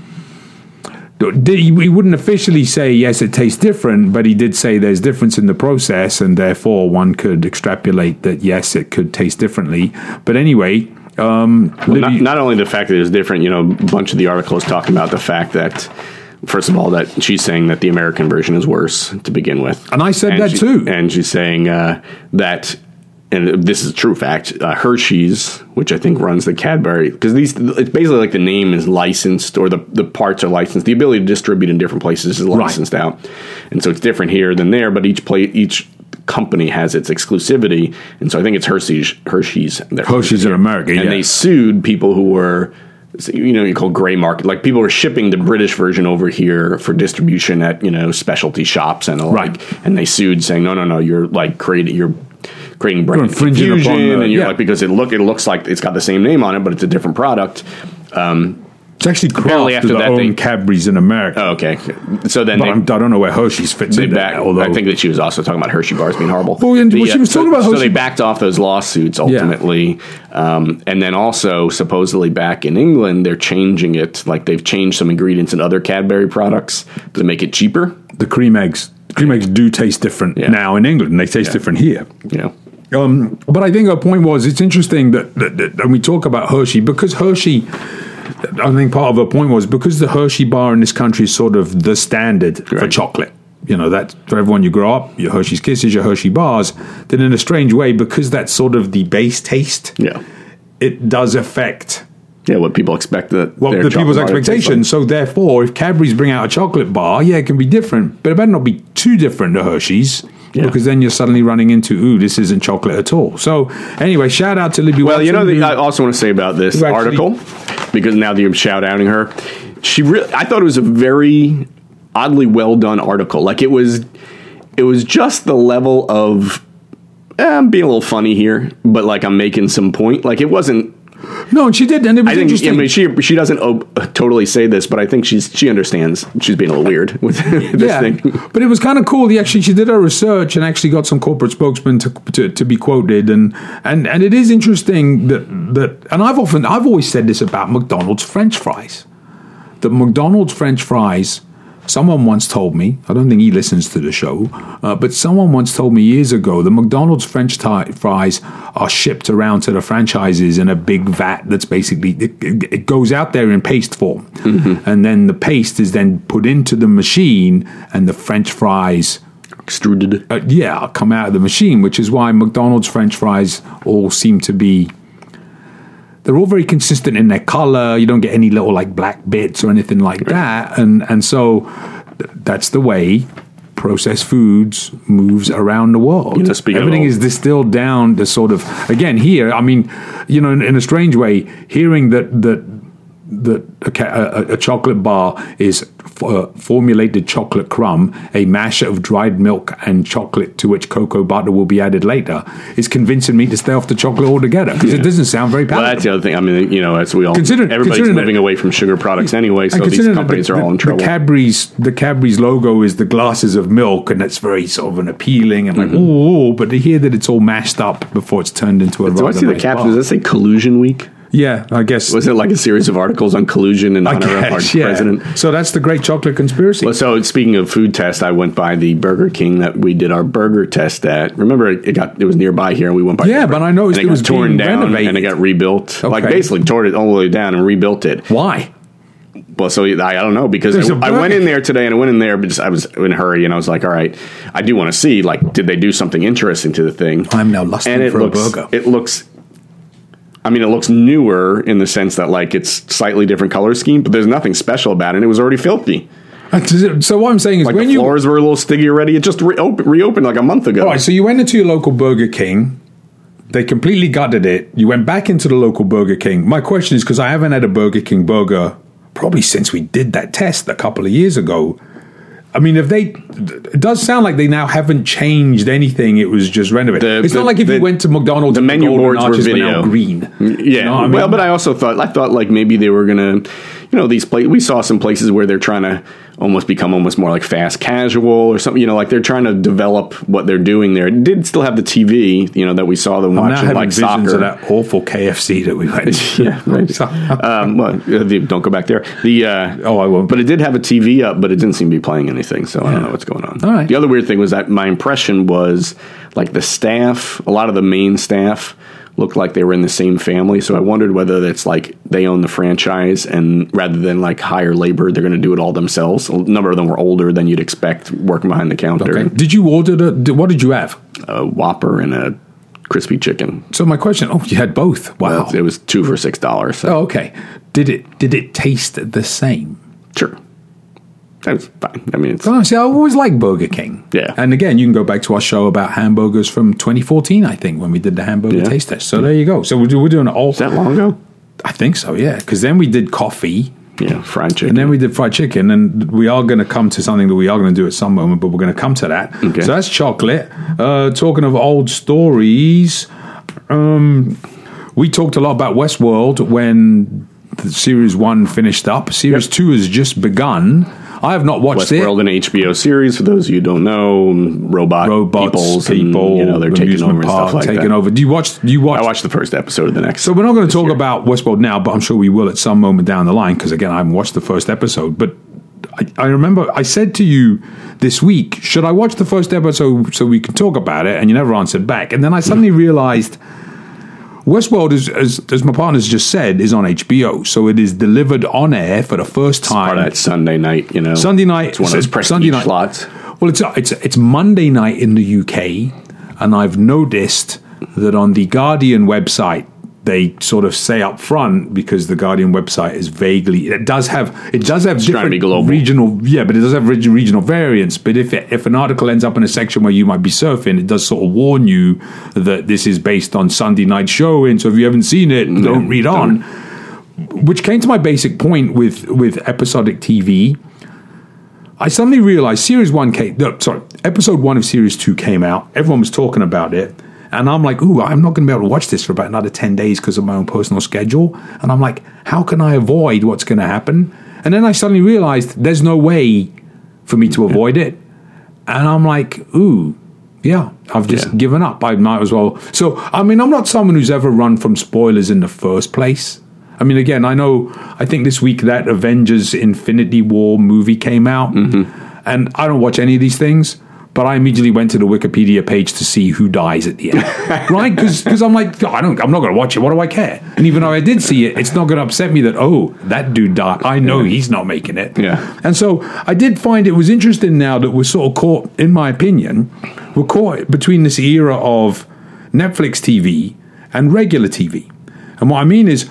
He wouldn't officially say, yes, it tastes different, but he did say there's difference in the process, and therefore one could extrapolate that, yes, it could taste differently. But anyway... Um, well, not, not only the fact that it's different, you know, a bunch of the articles talking about the fact that, first of all, that she's saying that the American version is worse to begin with. And I said and that she, too. And she's saying uh, that... And this is a true fact, uh, Hershey's, which I think runs the Cadbury, because these, it's basically like the name is licensed, or the, the parts are licensed. The ability to distribute in different places is licensed right. out. And so it's different here than there, but each play, each company has its exclusivity. And so I think it's Hershey's. Hershey's, Hershey's in America, and yeah. they sued people who were, you know, you call gray market. Like people were shipping the British version over here for distribution at, you know, specialty shops and the right. like. And they sued saying, no, no, no, you're like creating, you're, creating brand confusion, the, and you're yeah. like, because it look it looks like it's got the same name on it, but it's a different product. Um, it's actually Kraft after that own they, Cadbury's in America. Oh, okay, so then but they, I'm, I don't know where Hershey's fits in. Back, there, although I think that she was also talking about Hershey bars being horrible. Well, and the, well, she was so, talking about Hershey. So they backed off those lawsuits ultimately, yeah. um, and then also supposedly back in England they're changing it. Like they've changed some ingredients in other Cadbury products to make it cheaper. The cream eggs, cream eggs do taste different yeah. now in England, and they taste yeah. different here. Yeah. Um, but I think her point was, it's interesting that, that, that when we talk about Hershey, because Hershey, I think part of her point was, because the Hershey bar in this country is sort of the standard right. for chocolate. You know, that for everyone you grow up, your Hershey's Kisses, your Hershey bars, then in a strange way, because that's sort of the base taste, yeah. it does affect... Yeah, what people expect that well, the people's expectations. Like. So therefore, if Cadbury's bring out a chocolate bar, yeah, it can be different, but it better not be too different to Hershey's. Yeah. Because then you're suddenly running into, ooh, this isn't chocolate at all. So anyway, shout out to Libby well, Watson. You know, the, I also want to say about this article, because now that you're shout-outing her, she really, I thought it was a very oddly well-done article. Like, it was, it was just the level of, eh, I'm being a little funny here, but, like, I'm making some point. Like, it wasn't... No, and she did, and it was I think, interesting. I mean, she she doesn't oh, totally say this, but I think she's she understands. She's being a little weird with this yeah, thing. But it was kind of cool. He actually she did her research and actually got some corporate spokesmen to, to to be quoted, and and and it is interesting that that. And I've often I've always said this about McDonald's French fries, that McDonald's French fries. Someone once told me, I don't think he listens to the show, uh, but someone once told me years ago that McDonald's French t- fries are shipped around to the franchises in a big vat that's basically, it, it goes out there in paste form. Mm-hmm. And then the paste is then put into the machine and the French fries... Extruded. Uh, yeah, come out of the machine, which is why McDonald's French fries all seem to be... They're all very consistent in their color. You don't get any little like black bits or anything like right. that. And and so th- that's the way processed foods moves around the world. You know, Everything is distilled down to sort of, again, here, I mean, you know, in, in a strange way, hearing that that that a, a, a chocolate bar is uh, formulated chocolate crumb, a mash of dried milk and chocolate to which cocoa butter will be added later, is convincing me to stay off the chocolate altogether, because yeah. it doesn't sound very palatable. Well, that's the other thing. I mean, you know, as we all, considering, everybody's considering moving that, away from sugar products anyway, so these companies the, are all in trouble. The Cadbury's, the Cadbury's logo is the glasses of milk, and that's very sort of an appealing and like, mm-hmm. oh, but to hear that it's all mashed up before it's turned into a. Do I see the caption? Does that say Collusion Week? Yeah, I guess. Was it like a series of articles on collusion and honor of our yeah. president? So that's the great chocolate conspiracy. Well, so speaking of food tests, I went by the Burger King that we did our burger test at. Remember, it got it was nearby here, and we went by. Yeah, but I noticed and it, it was torn being down renovated. and it got rebuilt. Okay. Like basically tore it all the way down and rebuilt it. Why? Well, so I, I don't know, because I, I went in there today and I went in there, but just, I was in a hurry and I was like, all right, I do want to see, like, did they do something interesting to the thing? I'm now lusting and it for looks, a burger. It looks, I mean, it looks newer in the sense that, like, it's slightly different color scheme, but there's nothing special about it. And it was already filthy. So what I'm saying is, like when the you floors were a little sticky already. It just re- op- reopened like a month ago. All right, so you went into your local Burger King. They completely gutted it. You went back into the local Burger King. My question is, because I haven't had a Burger King burger probably since we did that test a couple of years ago. I mean, if they, it does sound like they now haven't changed anything. It was just renovated. The, it's the, not like if the, you went to McDonald's, the and menu the boards were video, now green. Yeah, you know what I mean? Well, but I also thought I thought like maybe they were gonna, you know, these places. We saw some places where they're trying to almost become almost more like fast casual or something. You know, like they're trying to develop what they're doing there. It did still have the T V, you know, that we saw them I'm watching now like visions soccer. Of that awful K F C that we went to. Yeah, right. um, well, don't go back there. The uh, oh, I won't. But it did have a T V up, but it didn't seem to be playing anything. So I don't know what's going on. All right. The other weird thing was that my impression was like the staff, a lot of the main staff looked like they were in the same family. So I wondered whether it's like they own the franchise and rather than like hire labor, they're going to do it all themselves. A number of them were older than you'd expect working behind the counter. Okay. Did you order the, what did you have? A Whopper and a crispy chicken. So my question, oh, you had both. Wow. Well, it was two for six dollars. So. Oh, okay. Did it, did it taste the same? Sure. That was fine. I mean, it's... Honestly, I always liked Burger King. Yeah. And again, you can go back to our show about hamburgers from twenty fourteen, I think, when we did the hamburger Yeah. taste test. So there you go. So we're, we're doing it all. Is that long ago? I think so, yeah. Because then we did coffee. Yeah, fried chicken. And then we did fried chicken. And we are going to come to something that we are going to do at some moment, but we're going to come to that. Okay. So that's chocolate. Uh, talking of old stories, um, we talked a lot about Westworld when the series one finished up. Series Yep. two has just begun. I have not watched it. Westworld, an H B O series. For those of you who don't know, robot Robots, peoples, people, and, you know, they're taking amusement over and park, stuff like taking that. over. Do you watch? Do you watch? I watched the first episode of the next. So we're not going to talk year. about Westworld now, but I'm sure we will at some moment down the line because again, I haven't watched the first episode. But I, I remember I said to you this week, should I watch the first episode so we can talk about it? And you never answered back. And then I suddenly realized Westworld, is, as, as my partner's just said, is on H B O. So it is delivered on air for the first time. Part of that Sunday night, you know. Sunday night. It's one of those prestige Sunday night slots. Well, it's it's it's Monday night in the U K, and I've noticed that on the Guardian website they sort of say up front, because the Guardian website is vaguely, it does have it does have trying to different be global. regional, yeah, but it does have reg- regional variants. But if it, if an article ends up in a section where you might be surfing, it does sort of warn you that this is based on Sunday night showing. So if you haven't seen it, Yeah, don't read on. Which came to my basic point with with episodic T V. I suddenly realized series one came, no, sorry, episode one of series two came out. Everyone was talking about it. And I'm like, ooh, I'm not going to be able to watch this for about another ten days because of my own personal schedule. And I'm like, how can I avoid what's going to happen? And then I suddenly realized there's no way for me to avoid it. And I'm like, ooh, yeah, I've just Yeah. given up. I might as well. So, I mean, I'm not someone who's ever run from spoilers in the first place. I mean, again, I know, I think this week that Avengers Infinity War movie came out. Mm-hmm. And I don't watch any of these things. But I immediately went to the Wikipedia page to see who dies at the end, right? Because I'm like, I don't, I'm not going to watch it. What do I care? And even though I did see it, it's not going to upset me that, oh, that dude died. I know he's not making it. Yeah. And so I did find it was interesting now that we're sort of caught, in my opinion, we're caught between this era of Netflix T V and regular T V. And what I mean is,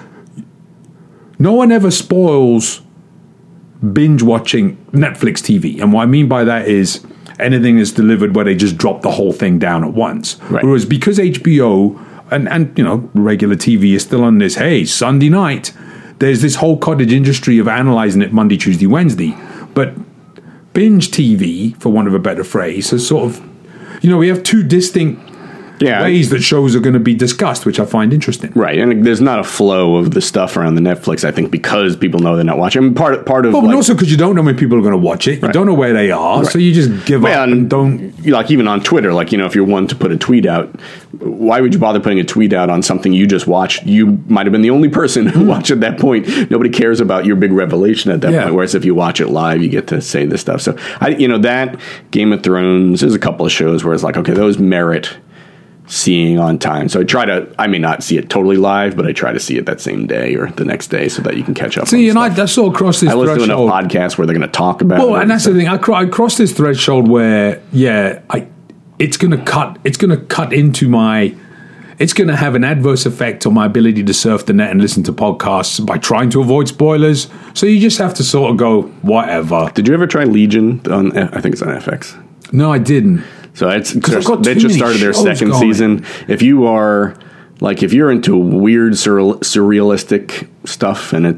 no one ever spoils binge watching Netflix T V. And what I mean by that is, anything is delivered where they just drop the whole thing down at once. Right. Whereas because H B O and, and you know regular T V is still on this, hey, Sunday night, there's this whole cottage industry of analyzing it Monday, Tuesday, Wednesday. But binge T V, for want of a better phrase, is sort of, you know, we have two distinct Yeah. ways that shows are going to be discussed, which I find interesting. Right, and there's not a flow of the stuff around the Netflix, I think, because people know they're not watching. I mean, part, part of Well, like, but also because you don't know when people are going to watch it. You Right. don't know where they are, Right. so you just give Well, up and and don't... like even on Twitter, like, you know, if you're one to put a tweet out, why would you bother putting a tweet out on something you just watched? You might have been the only person who watched at that point. Nobody cares about your big revelation at that Yeah. point. Whereas if you watch it live, you get to say this stuff. So I, you know, that Game of Thrones, there's a couple of shows where it's like, okay, those merit seeing on time. So I try to, I may not see it totally live, but I try to see it that same day or the next day so that you can catch up. See, on and I, stuff. I sort of crossed this I listen to threshold. enough podcasts where they're going to talk about Well, it. and that's the thing. I, cro- I crossed this threshold where, yeah, I, it's going to cut. It's going to cut into my. It's going to have an adverse effect on my ability to surf the net and listen to podcasts by trying to avoid spoilers. So you just have to sort of go whatever. Did you ever try Legion on? I think it's on F X. No, I didn't. So it's I've got they too just many started their shows second going. season. If you are like if you're into weird surreal, surrealistic stuff and it's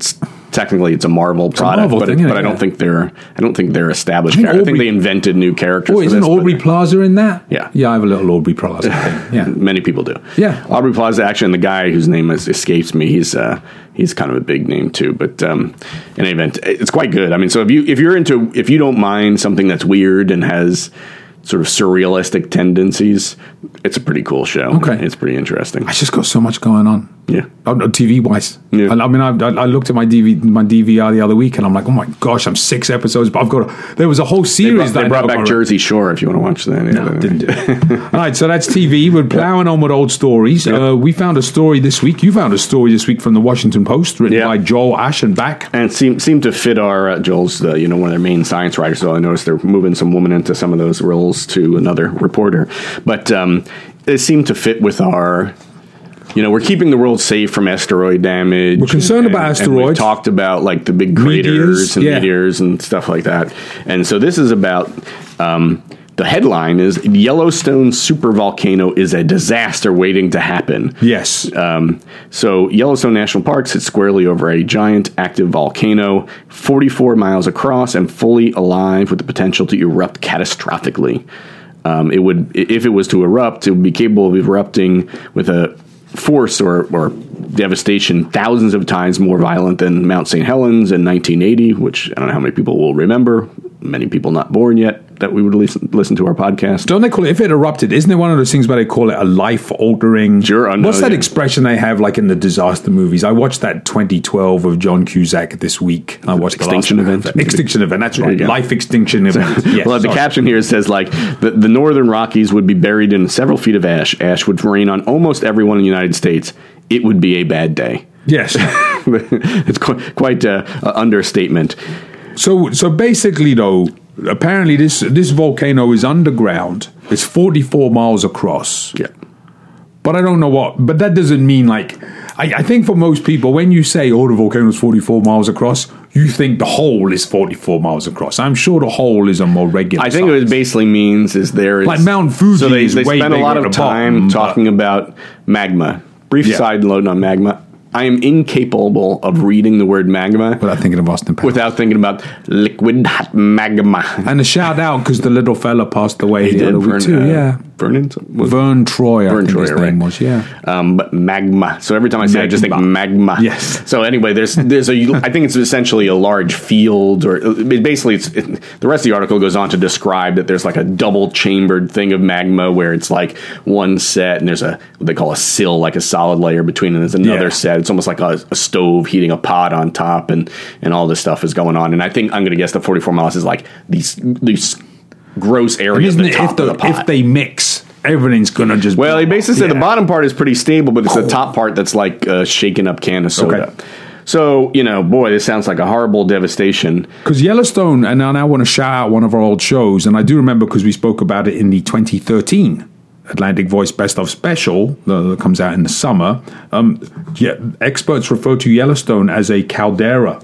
technically it's a Marvel It's product, a Marvel but, thing, it, isn't but it? I don't Yeah. think they're I don't think they're established. I think characters. I think Aubrey- they invented new characters. Oh, for isn't this, but Aubrey they're- Plaza in that? Yeah. Yeah, I have a little Aubrey Plaza thing. Yeah. Many people do. Yeah. Aubrey Plaza, actually, and the guy whose name is, escapes me, he's uh, he's kind of a big name too. But um, in any event, it's quite good. I mean, so if you if you're into if you don't mind something that's weird and has sort of surrealistic tendencies, it's a pretty cool show. Okay. It's pretty interesting. It's just got so much going on. Yeah. T V wise. Yeah. I, I mean, I, I looked at my D V my D V R the other week, and I'm like, oh my gosh, I'm six episodes, but I've got. A, there was a whole They series brought, that they I brought never back got- Jersey Shore if you want to watch that. No, didn't do it. All right, so that's T V. We're plowing on with old stories. Uh, we found a story this week. You found a story this week from the Washington Post, written Yeah. by Joel Aschenbach. And it seemed, seemed to fit our, uh, Joel's, uh, you know, one of their main science writers. So I noticed they're moving some woman into some of those roles to another reporter. But um, it seemed to fit with our, you know, we're keeping the world safe from asteroid damage. We're concerned and- about and asteroids. we've talked about, like, the big craters Meteors, and yeah. meteors and stuff like that. And so this is about... Um, the headline is Yellowstone supervolcano is a disaster waiting to happen. Yes. Um, so Yellowstone National Park sits squarely over a giant active volcano, forty-four miles across and fully alive with the potential to erupt catastrophically. Um, it would, if it was to erupt, it would be capable of erupting with a force or, or devastation thousands of times more violent than Mount Saint Helens in nineteen eighty, which I don't know how many people will remember. Many people not born yet that we would listen, listen to our podcast. Don't they call it, if it erupted, isn't it one of those things where they call it a life-altering... Sure, I know, What's that yeah. expression they have, like in the disaster movies? I watched that twenty twelve of John Cusack this week. I watched Extinction the last Event? one. Extinction Event, that's right. you go. Life extinction event. Yes, Well, the sorry. caption here says, like, the, the northern Rockies would be buried in several feet of ash. Ash would rain on almost everyone in the United States. It would be a bad day. Yes. It's quite, quite uh, an understatement. So, so basically, though, apparently this this volcano is underground. It's forty-four miles across. Yeah. But I don't know what. But that doesn't mean like. I, I think for most people, when you say, "Oh, the volcano is forty-four miles across," you think the hole is forty-four miles across. I'm sure the hole is a more regular. I think size. it basically means is there is Like Mount Fuji So they, is they way spend a bigger lot at of the time bottom, but- talking about magma. Brief Yeah. side note on magma. I am incapable of reading the word magma Without thinking of Austin Powers. without thinking about liquid hot magma. And a shout out because the little fella passed away the other week Vern, too. uh, yeah, Vernon? Was- Vern Troy. I Vern think Troyer, his name right. was. Yeah. Um, but magma. So every time I say it, I just think Magma. magma. Yes. So anyway, there's there's a I think it's essentially a large field, or it basically it's it, the rest of the article goes on to describe that there's like a double chambered thing of magma where it's like one set and there's a what they call a sill, like a solid layer between, and there's another Yeah. set. It's almost like a, a stove heating a pot on top, and and all this stuff is going on. And I think I'm going to guess the forty-four miles is like these these gross areas Isn't at it, the top if, the, of the pot. if they mix, everything's gonna just. Well, blow he basically up. said the Yeah. bottom part is pretty stable, but it's the top part that's like a shaken up can of soda. Okay. So, you know, boy, this sounds like a horrible devastation. Because Yellowstone, and I now want to shout out one of our old shows, and I do remember because we spoke about it in the twenty thirteen Atlantic Voice Best of Special uh, that comes out in the summer. Um, yeah, experts refer to Yellowstone as a caldera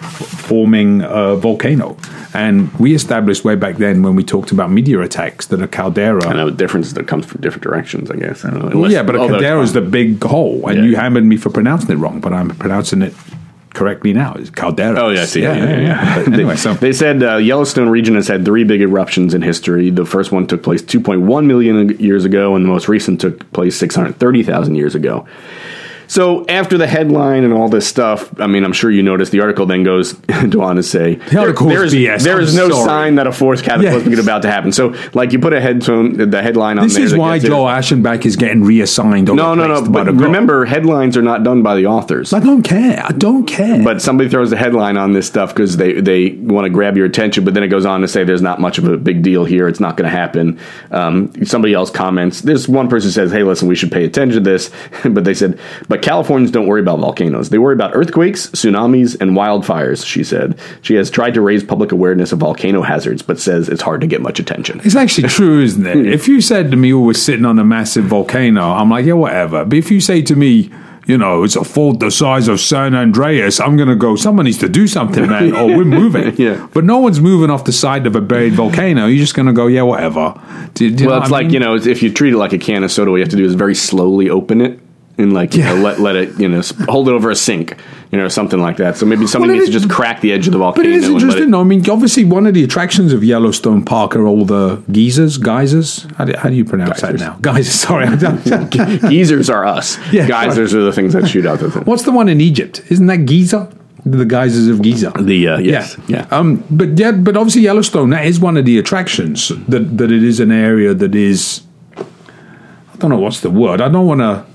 forming a volcano. And we established way back then when we talked about meteor attacks that a caldera. I know differences that comes from different directions, I guess. I don't know. Well, Unless- yeah, but a although it's caldera is the fine. big hole, and Yeah. you hammered me for pronouncing it wrong, but I'm pronouncing it correctly now. It's caldera. Oh, yeah, I see. Yeah, yeah, yeah. But anyway, they, so they said uh, Yellowstone region has had three big eruptions in history. The first one took place two point one million years ago, and the most recent took place six hundred thirty thousand years ago. So after the headline and all this stuff, I mean, I'm sure you noticed the article then goes on to say The article there is is B S. there I'm is no sorry. sign that a fourth cataclysm Yes. is about to happen. So, like, you put a headphone, the headline on this there. is that why gets it. Joel Aschenbach is getting reassigned. Or No, no, no. replaced by But the- remember, headlines are not done by the authors. I don't care. I don't care. But somebody throws a headline on this stuff because they, they want to grab your attention, but then it goes on to say there's not much of a big deal here. It's not going to happen. Um, somebody else comments. There's one person says, hey, listen, we should pay attention to this. But they said, but Californians don't worry about volcanoes. They worry about earthquakes, tsunamis, and wildfires, she said. She has tried to raise public awareness of volcano hazards, but says it's hard to get much attention. It's actually true, isn't it? If you said to me, "Oh, we're sitting on a massive volcano," I'm like, "Yeah, whatever." But if you say to me, you know, it's a fault the size of San Andreas, I'm going to go, someone needs to do something, man, or we're moving. Yeah. But no one's moving off the side of a buried volcano. You're just going to go, yeah, whatever. Do, do you Well, know it's what I like, mean? you know, if you treat it like a can of soda, what you have to do is very slowly open it and like you Yeah. know, let let it you know s- hold it over a sink, you know, something like that. So maybe somebody Well, it needs to is- just crack the edge of the volcano. But it is and let interesting. it- though. I mean, obviously, one of the attractions of Yellowstone Park are all the geysers, geysers. How do, how do you pronounce Geysers. that now? Geysers. Sorry. Geysers are us. Yeah, Geysers are the things that shoot out the thing. What's the one in Egypt? Isn't that Giza? The geysers of Giza. The uh, yes, yeah. Um, but yeah, but obviously Yellowstone, that is one of the attractions. That that it is an area that is. I don't know what's the word. I don't want to.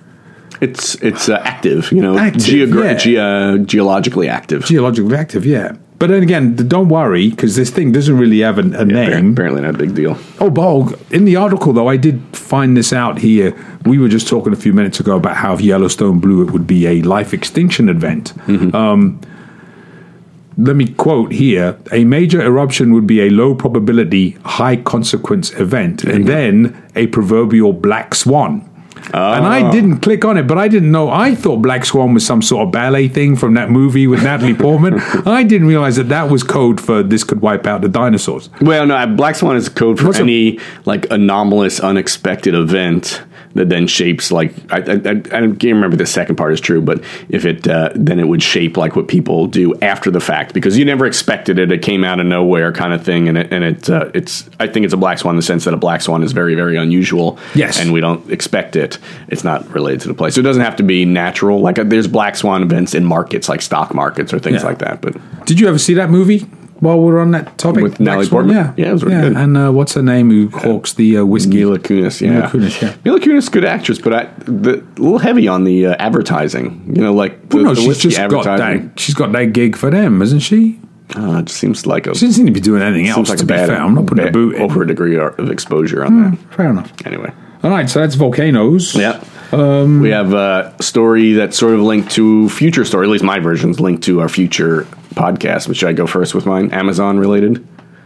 It's it's uh, active, you know, Active, geogra- yeah. ge- geologically active. Geologically active, yeah. But then again, don't worry, because this thing doesn't really have a, a name. Apparently not a big deal. Oh, Bog, in the article, though, I did find this out here. We were just talking a few minutes ago about how if Yellowstone blew, it would be a life extinction event. Mm-hmm. Um, let me quote here. A major eruption would be a low probability, high consequence event, and then a proverbial black swan. And I didn't click on it, but I didn't know. I thought Black Swan was some sort of ballet thing from that movie with Natalie Portman. I didn't realize that that was code for this could wipe out the dinosaurs. Well, no, Black Swan is code for What's a- any like anomalous, unexpected event that then shapes like I, I, I, I can't remember the second part is true, but if it uh, then it would shape like what people do after the fact because you never expected it. It came out of nowhere, kind of thing, and it and it uh, it's I think it's a black swan in the sense that a black swan is very very unusual. Yes. And we don't expect it. It's not related to the place, so it doesn't have to be natural. Like uh, there's black swan events in markets like stock markets or things Yeah. like that. But Did you ever see that movie? While we're on that topic, With Natalie Black Swan? Portman? yeah, Yeah, it was really good. And uh, what's her name? Who hawks the uh, whiskey? Mila Kunis, yeah. Mila Kunis, yeah. Mila Kunis, good actress, but I, the, a little heavy on the uh, advertising. You know, like the, Well, no, the she's whiskey just got advertising. that. She's got that gig for them, isn't she? Uh, it just seems like a She doesn't seem to be doing anything seems else. like to a be bad, fair, I'm not putting a bad- boot in. over a degree of exposure on Fair enough. that. Anyway, All right, so that's volcanoes. yeah. we have a story that's sort of linked to future story. At least my version's linked to our future podcast. Which should I go first with mine? Amazon related.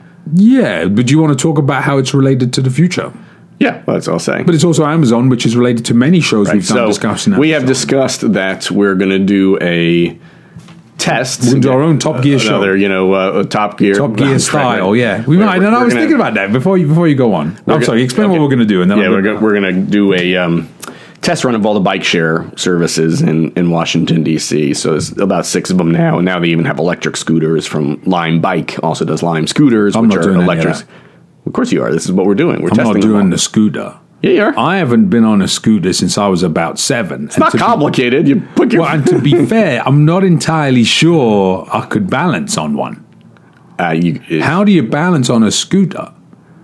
Yeah, but do you want to talk about how it's related to the future? Yeah, well, that's all I'll say. But it's also Amazon, which is related to many shows Right, we've done so discussing. we have Amazon. discussed that we're going to do a test. We're gonna do our own Top Gear show. Another, you know, uh, a Top Gear. Top Gear style, yeah. We We're- might. And I we're was gonna- thinking about that before you before you go on. I'm gonna- sorry. Explain okay. what we're going to do, and then Yeah, I'm we're gonna, gonna, we're going to do a um, test run of all the bike share services in, in Washington, D C. So there's about six of them now, and now they even have electric scooters from Lime Bike, also does Lime scooters, I'm which not are doing any of electric. that. Of course you are. This is what we're doing. We're I'm testing not them doing all. the scooter. Yeah, you are. I haven't been on a scooter since I was about seven. It's not complicated. You put your... Well, and to be fair, I'm not entirely sure I could balance on one. uh, you, it- How do you balance on a scooter?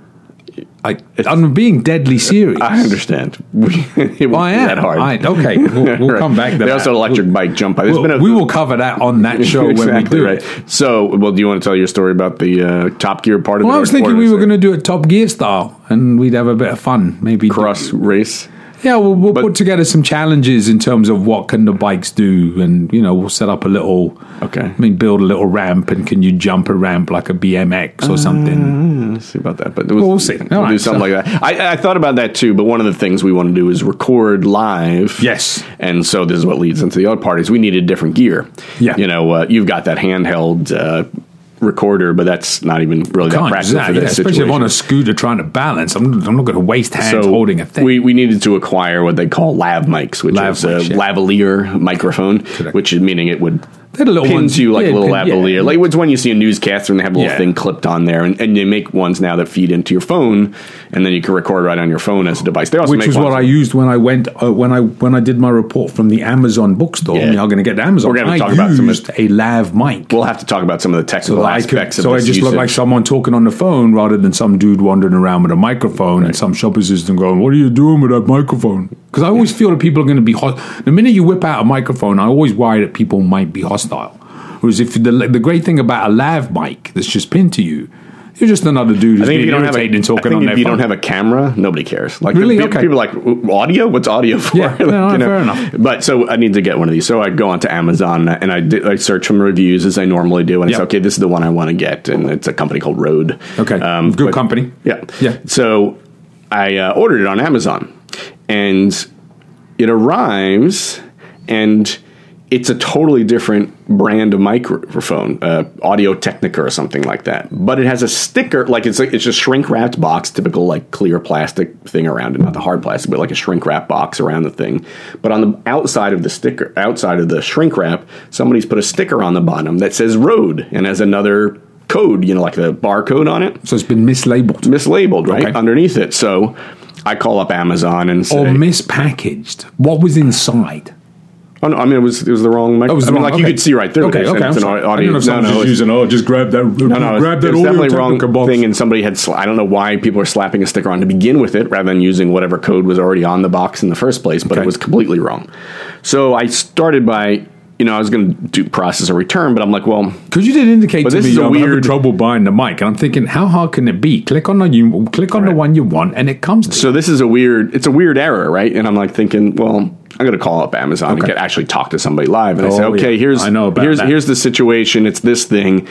I, I'm being deadly serious. I understand. it won't I be am. that hard. I, okay, we'll, we'll come back to They that. also electric We'll- bike jump. There's we'll- been a, we will cover that on that show when we Exactly do right. it. So, well, do you want to tell your story about the uh, Top Gear part of Well, it? I was or- thinking or we is were it going to do it Top Gear style, and we'd have a bit of fun. Maybe cross race. Yeah, we'll, we'll But- put together some challenges in terms of what can the bikes do, and you know, we'll set up a little. Okay. I mean, build a little ramp, and can you jump a ramp like a B M X or something? Let's see about that, but it was, Well, we'll see. We'll All do right, something so- like that. I, I thought about that too, but one of the things we want to do is record live. Yes. and so this is what leads into the other part is we needed different gear. Yeah. you know, uh, you've got that handheld uh, recorder, but that's not even really that Can't use practical that, for yeah, this especially if situation. on a scooter trying to balance. I'm, I'm not going to waste hands So holding a thing. We, we needed to acquire what they call lav mics, which Lav is a mics, yeah. lavalier microphone, Correct. which is meaning it would They're the little pin ones. to you like Yeah, a little pin- yeah. lavalier. Like it's when you see a newscaster and they have a little Yeah. thing clipped on there, and, and they make ones now that feed into your phone, and then you can record right on your phone as a device. They also Which make was ones, what I used when I went uh, when I when I did my report from the Amazon bookstore. Yeah. I'm going to get to Amazon. We're gonna I talk about some of- used a lav mic. We'll have to talk about some of the technical So I, could, aspects of so I this just look usage. like someone talking on the phone rather than some dude wandering around with a microphone and some shop assistant going, "What are you doing with that microphone?" Because I always feel that people are going to be hot. The minute you whip out a microphone, I always worry that people might be hostile. Whereas if the the great thing about a lav mic that's just pinned to you, you're just another dude I who's think if being you don't have a, irritated and I talking think on if their you phone. don't have a camera, nobody cares. Like Really? the, Okay. people are like "Ooh, audio. What's audio for? Yeah, Like, no, you know? fair enough. But so I need to get one of these. So I go onto Amazon and I did, I search from reviews as I normally do, and I Yep. say, okay, this is the one I want to get, and it's a company called Rode. Okay, Um, good but- company. Yeah, Yeah. So I uh, ordered it on Amazon, and it arrives, and it's a totally different brand of microphone, uh, Audio Technica or something like that. But it has a sticker, like it's a, it's a shrink wrapped box, typical like clear plastic thing around it, not the hard plastic, but like a shrink wrap box around the thing. But on the outside of the sticker, outside of the shrink wrap, somebody's put a sticker on the bottom that says Rode and has another code, you know, like the barcode on it. So it's been mislabeled. Mislabeled, right? Okay. Underneath it. So I call up Amazon and say... Or mispackaged. What was inside? Oh, no, I mean, it was it was the wrong microphone. Oh, I mean, wrong, like, okay. you could see right through okay, it. Okay, It's I'm an sorry. audio, I don't know if no, someone's no, just it's, using, oh, just grab that, no, no, grab that it's Audio definitely wrong Technica box. thing, and somebody had, sl- I don't know why people are slapping a sticker on to begin with it, rather than using whatever code was already on the box in the first place, but Okay. it was completely wrong. So I started by, you know, I was going to do process a return, but I'm like, well... Because you did indicate But to this me is a I'm having weird- trouble buying the mic, and I'm thinking, how hard can it be? Click on the you click on the one you want, and it comes to So you. this is a weird, it's a weird error, right? And I'm like thinking, well, I'm going to call up Amazon and Okay. get actually talk to somebody live. And I say, Oh, okay, yeah. here's I know about here's that. here's the situation. It's this thing.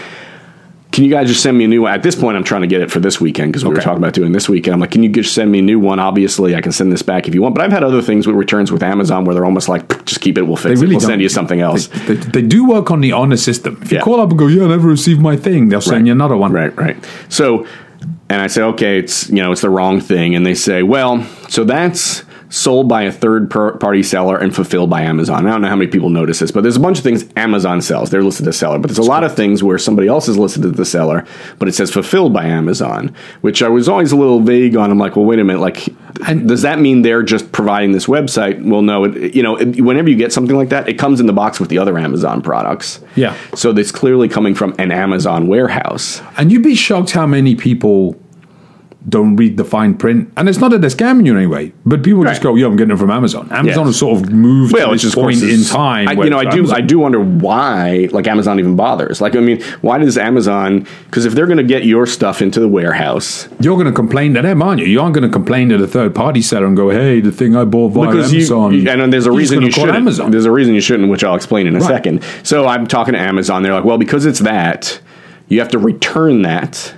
Can you guys just send me a new one? At this point, I'm trying to get it for this weekend because we were Okay. talking about doing this weekend. I'm like, can you just send me a new one? Obviously, I can send this back if you want. But I've had other things with returns with Amazon where they're almost like, just keep it, we'll fix They really it, we'll don't. send you something else. They, they, they do work on the honor system. If you Yeah. call up and go, yeah, I never received my thing, they'll send Right. you another one. Right, right. So, and I say, okay, it's, you know, it's the wrong thing. And they say, well, so that's sold by a third per- party seller and fulfilled by Amazon. I don't know how many people notice this, but there's a bunch of things Amazon sells. They're listed as seller, but there's a lot of things where somebody else is listed as the seller, but it says fulfilled by Amazon, which I was always a little vague on. I'm like, well, wait a minute. Like, And- does that mean they're just providing this website? Well, no, it, you know, it, whenever you get something like that, it comes in the box with the other Amazon products. Yeah. So it's clearly coming from an Amazon warehouse. And you'd be shocked how many people don't read the fine print. And it's not that they're scamming you anyway, but people just Right. go, yeah, I'm getting it from Amazon. Amazon Yes. has sort of moved Well, to it's this just of point course, in it's- time. I, where you know, I it's do. Amazon. I do wonder why, like Amazon even bothers. Like, I mean, why does Amazon? Because if they're going to get your stuff into the warehouse, You're going to complain to them, aren't you? You aren't going to complain to the third party seller and go, hey, the thing I bought via because Amazon. you, and there's a You're just reason gonna you call shouldn't. Amazon. There's a reason you shouldn't, which I'll explain in a Right. second. So I'm talking to Amazon. They're like, well, because it's that, you have to return that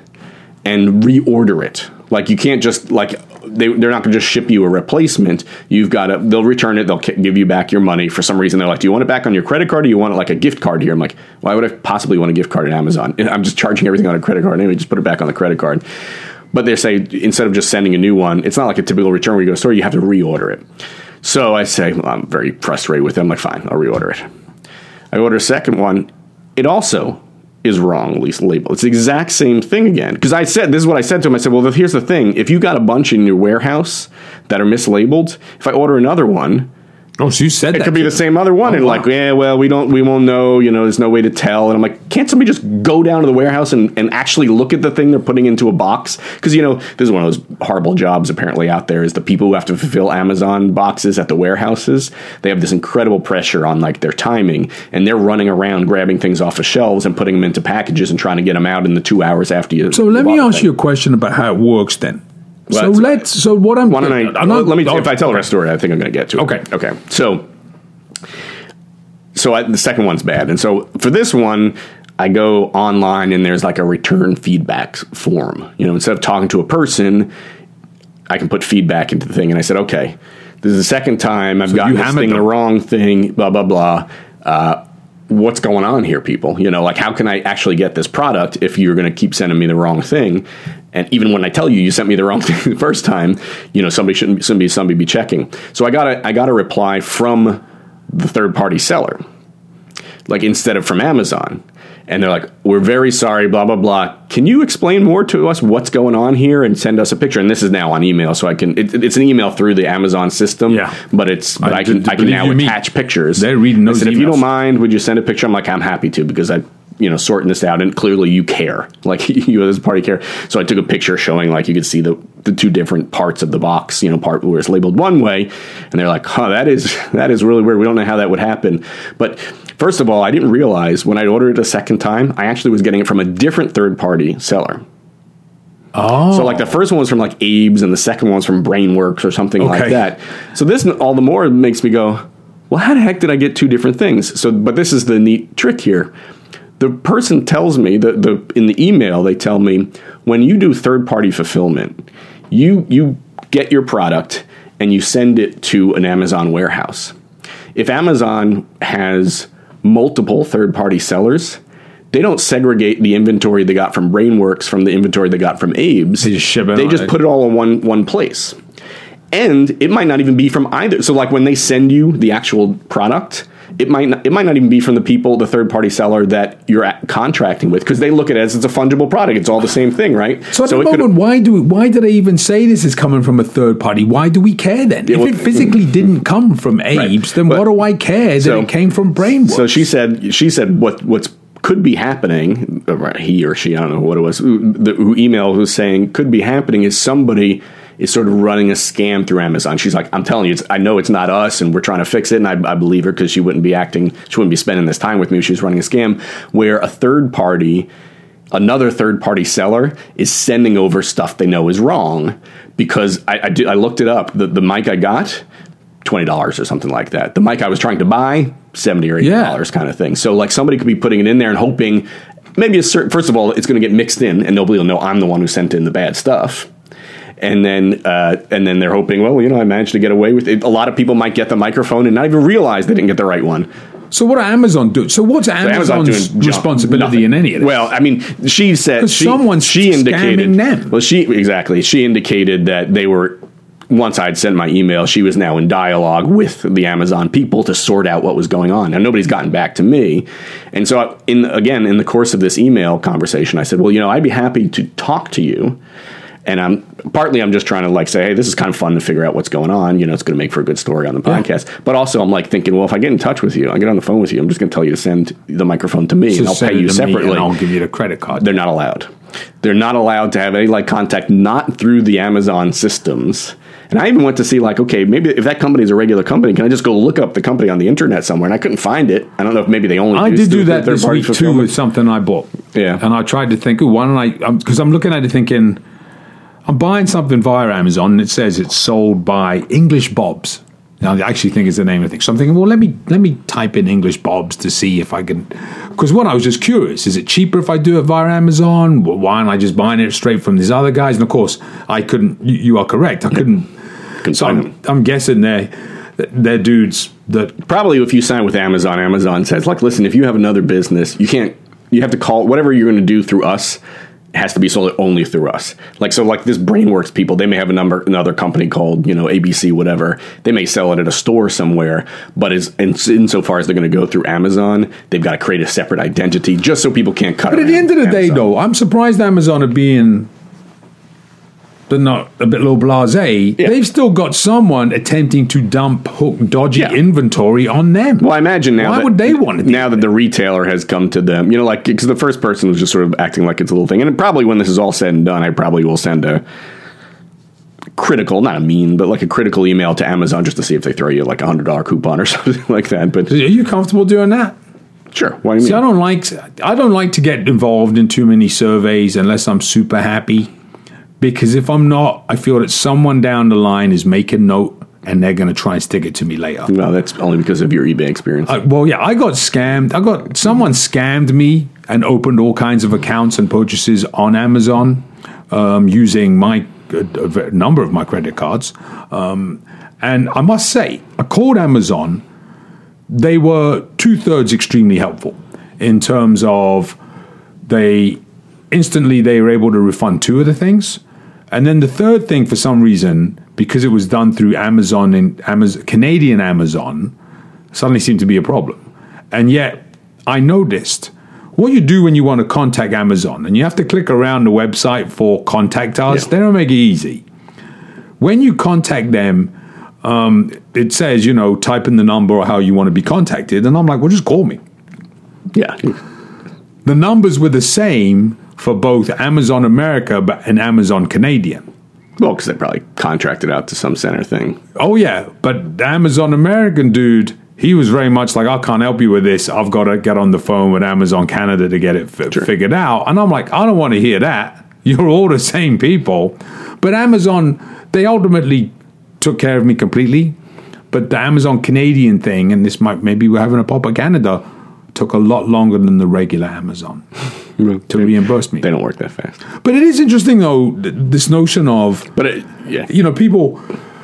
and reorder it. Like, you can't just like. They, they're not going to just ship you a replacement. You've got to, they'll return it. They'll give you back your money. For some reason, they're like, do you want it back on your credit card or do you want it like a gift card here? I'm like, why would I possibly want a gift card at Amazon? I'm just charging everything on a credit card. Anyway, just put it back on the credit card. But they say, instead of just sending a new one, it's not like a typical return where you go to the store, you have to reorder it. So I say, well, I'm very frustrated with them. I'm like, fine, I'll reorder it. I order a second one. It also is wrong, at least labeled. It's the exact same thing again. Because I said, this is what I said to him. I said, well, here's the thing. If you got a bunch in your warehouse that are mislabeled, if I order another one, oh, so you said it that could be to the them. same other one. Oh, and wow. like, yeah, well, we don't, we won't know, you know, there's no way to tell. And I'm like, can't somebody just go down to the warehouse and, and actually look at the thing they're putting into a box? Because, you know, this is one of those horrible jobs apparently out there is the people who have to fulfill Amazon boxes at the warehouses. They have this incredible pressure on like their timing and they're running around grabbing things off of shelves and putting them into packages and trying to get them out in the two hours after you. So let bought me the ask thing. you a question about how it works then. Well, so that's- let's, so what I'm, Why don't I, I'm not- let me, oh, if I tell the okay. rest of the story, I think I'm going to get to it. Okay. Okay. So, so I, the second one's bad. And so for this one, I go online and there's like a return feedback form. You know, instead of talking to a person, I can put feedback into the thing. And I said, okay, this is the second time I've gotten you this hammered thing the them. wrong thing, blah, blah, blah. Uh, what's going on here, people? You know, like, how can I actually get this product if you're going to keep sending me the wrong thing? And even when I tell you you sent me the wrong thing the first time, you know, somebody shouldn't somebody somebody be checking. So I got a I got a reply from the third party seller, like instead of from Amazon. And they're like, we're very sorry, blah, blah, blah. Can you explain more to us what's going on here and send us a picture? And this is now on email, so I can, it, it's an email through the Amazon system, Yeah. but it's, but I, I can, d- I can believe now you me. attach pictures. They're reading those I said, if you emails. don't mind, would you send a picture? I'm like, I'm happy to, because I, you know, sorting this out, and clearly you care, like you as a party care. So I took a picture showing, like, you could see the, the two different parts of the box, you know, part where it's labeled one way, and they're like, huh, that is, that is really weird. We don't know how that would happen. But first of all, I didn't realize when I ordered it a second time, I actually was getting it from a different third party seller. Oh. So like the first one was from like Abe's and the second one was from Brainworks or something like Okay. that. So this all the more makes me go, well, how the heck did I get two different things? So, but this is the neat trick here. The person tells me that the in the email they tell me when you do third party fulfillment, you you get your product and you send it to an Amazon warehouse. if Amazon has multiple third-party sellers, they don't segregate the inventory they got from Brainworks from the inventory they got from Abe's. They just ship it They on just it. put it all in one one place. And it might not even be from either. So like when they send you the actual product, it might not, it might not even be from the people, the third-party seller that you're at contracting with, because they look at it as it's a fungible product. It's all the same thing, right? So at so the it moment, why do we, why do they even say this is coming from a third party? Why do we care then? Yeah, if well, it physically didn't come from Abe's, then But- what do I care that so- it came from Brainworks? So she said, she said what what's could be happening, or he or she, I don't know what it was, who, the who email was saying could be happening is somebody is sort of running a scam through Amazon. She's like, I'm telling you, it's, I know it's not us, and we're trying to fix it, and I, I believe her because she wouldn't be acting, she wouldn't be spending this time with me if she was running a scam, where a third party, another third party seller is sending over stuff they know is wrong, because I, I, did, I looked it up, the, the mic I got, twenty dollars or something like that. The mic I was trying to buy, seventy or eighty dollars Yeah. kind of thing. So like somebody could be putting it in there and hoping, maybe a certain, first of all, it's going to get mixed in and nobody will know I'm the one who sent in the bad stuff. And then, uh, and then they're hoping, well, you know, I managed to get away with it. A lot of people might get the microphone and not even realize they didn't get the right one. So what do Amazon do? So what's So Amazon Amazon's doing junk- responsibility nothing. in any of this? Well, I mean, she said 'Cause she, someone's she indicated scamming them. Well, she exactly she indicated that they were. Once I'd sent my email, she was now in dialogue with the Amazon people to sort out what was going on. Now, nobody's gotten back to me. And so, in again, in the course of this email conversation, I said, well, you know, I'd be happy to talk to you. And I'm partly I'm just trying to like say, hey, this is kind of fun to figure out what's going on. You know, it's going to make for a good story on the podcast. Yeah. But also, I'm like thinking, well, if I get in touch with you, I get on the phone with you, I'm just going to tell you to send the microphone to me, So and I'll send pay it you to me separately. and I'll give you the credit card. They're not allowed. They're not allowed to have any like contact, not through the Amazon systems. And I even went to see like, okay, maybe if that company is a regular company, can I just go look up the company on the internet somewhere? And I couldn't find it. I don't know if maybe they only. I do did do through that this third-party week too fulfillment. with something I bought. Yeah. And I tried to think, oh, why don't I? Because I'm looking at it thinking, I'm buying something via Amazon and it says it's sold by English Bobs. Now, I actually think it's the name of the thing. So I'm thinking, well, let me let me type in English Bobs to see if I can. Because one, I was just curious: is it cheaper if I do it via Amazon? Well, why aren't I just buying it straight from these other guys? And of course, I couldn't. You, you are correct. I couldn't. Couldn't So find I'm, them. I'm guessing they're they're dudes that Probably if you sign with Amazon, Amazon says like, listen, if you have another business, you can't. You have to call whatever you're going to do through us. Has to be sold only through us. Like so, like this Brainworks people, they may have a number, another company called you know A B C, whatever. They may sell it at a store somewhere, but as in, insofar as they're going to go through Amazon, they've got to create a separate identity just so people can't cut. But at the around end of the day, Amazon. though, I'm surprised Amazon are being, they're not a bit little blasé. Yeah. They've still got someone attempting to dump hook dodgy Yeah. inventory on them. Well, I imagine now. Why that, would they want to do now that the retailer has come to them? You know, like because the first person was just sort of acting like it's a little thing, and probably when this is all said and done, I probably will send a critical, not a mean, but like a critical email to Amazon just to see if they throw you like a hundred dollar coupon or something like that. But Are you comfortable doing that? sure, why do you See, I mean? don't like I don't like to get involved in too many surveys unless I'm super happy. Because if I'm not, I feel that someone down the line is making note and they're going to try and stick it to me later. Well, that's only because of your eBay experience. I, well, yeah, I got scammed. I got someone scammed me and opened all kinds of accounts and purchases on Amazon um, using my a, a number of my credit cards. Um, and I must say, I called Amazon. They were two thirds extremely helpful in terms of they instantly they were able to refund two of the things. And then the third thing, for some reason, because it was done through Amazon and Amazon, Canadian Amazon, suddenly seemed to be a problem. And yet, I noticed what you do when you want to contact Amazon, and you have to click around the website for contact us. Yeah. They don't make it easy. When you contact them, um, it says, you know, type in the number or how you want to be contacted. And I'm like, well, just call me. yeah, The numbers were the same for both Amazon America but- and Amazon Canadian. well, because they probably contracted out to some center thing. Oh, yeah. But the Amazon American dude, he was very much like, I can't help you with this. I've got to get on the phone with Amazon Canada to get it f- Sure. figured out. And I'm like, I don't want to hear that. You're all the same people. But Amazon, they ultimately took care of me completely. But the Amazon Canadian thing, and this might, maybe we're having a pop at Canada, took a lot longer than the regular Amazon to reimburse me. They don't work that fast. But it is interesting, though, th- this notion of, But it, yeah, you know, people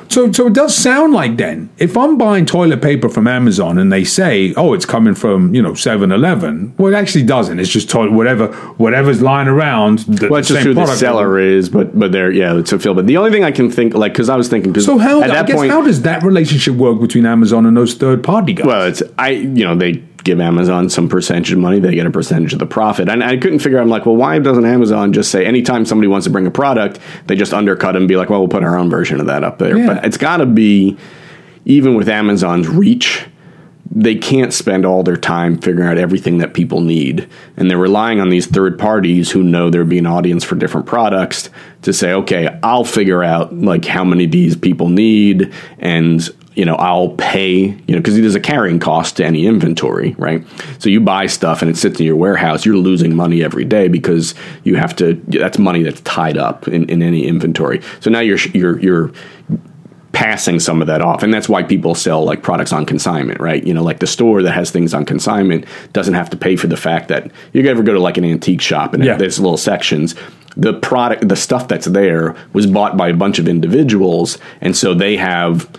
So, so it does sound like then, if I'm buying toilet paper from Amazon and they say, "Oh, it's coming from you know seven eleven," well, it actually doesn't. It's just toilet, whatever, whatever's lying around. The, well, it's the just same who the seller is, but but they're yeah, it's a fill. But the only thing I can think, like, because I was thinking, so how at that I guess point, how does that relationship work between Amazon and those third party guys? Well, it's I you know they give Amazon some percentage of money, they get a percentage of the profit, and I couldn't figure out. I'm like, well, why doesn't Amazon just say anytime somebody wants to bring a product, they just undercut it and be like, well, we'll put our own version of that up there. Yeah. But it's got to be, even with Amazon's reach, they can't spend all their time figuring out everything that people need. And they're relying on these third parties who know there'll be an audience for different products to say, okay, I'll figure out like how many of these people need, and you know, I'll pay, you know, because there's a carrying cost to any inventory, right? So you buy stuff and it sits in your warehouse, you're losing money every day because you have to, that's money that's tied up in, in any inventory. So now you're, you're, you're, passing some of that off, and that's why people sell like products on consignment, right? You know, like the store that has things on consignment doesn't have to pay for the fact that you ever go to like an antique shop and yeah. there's little sections. The product, the stuff that's there was bought by a bunch of individuals, and so they have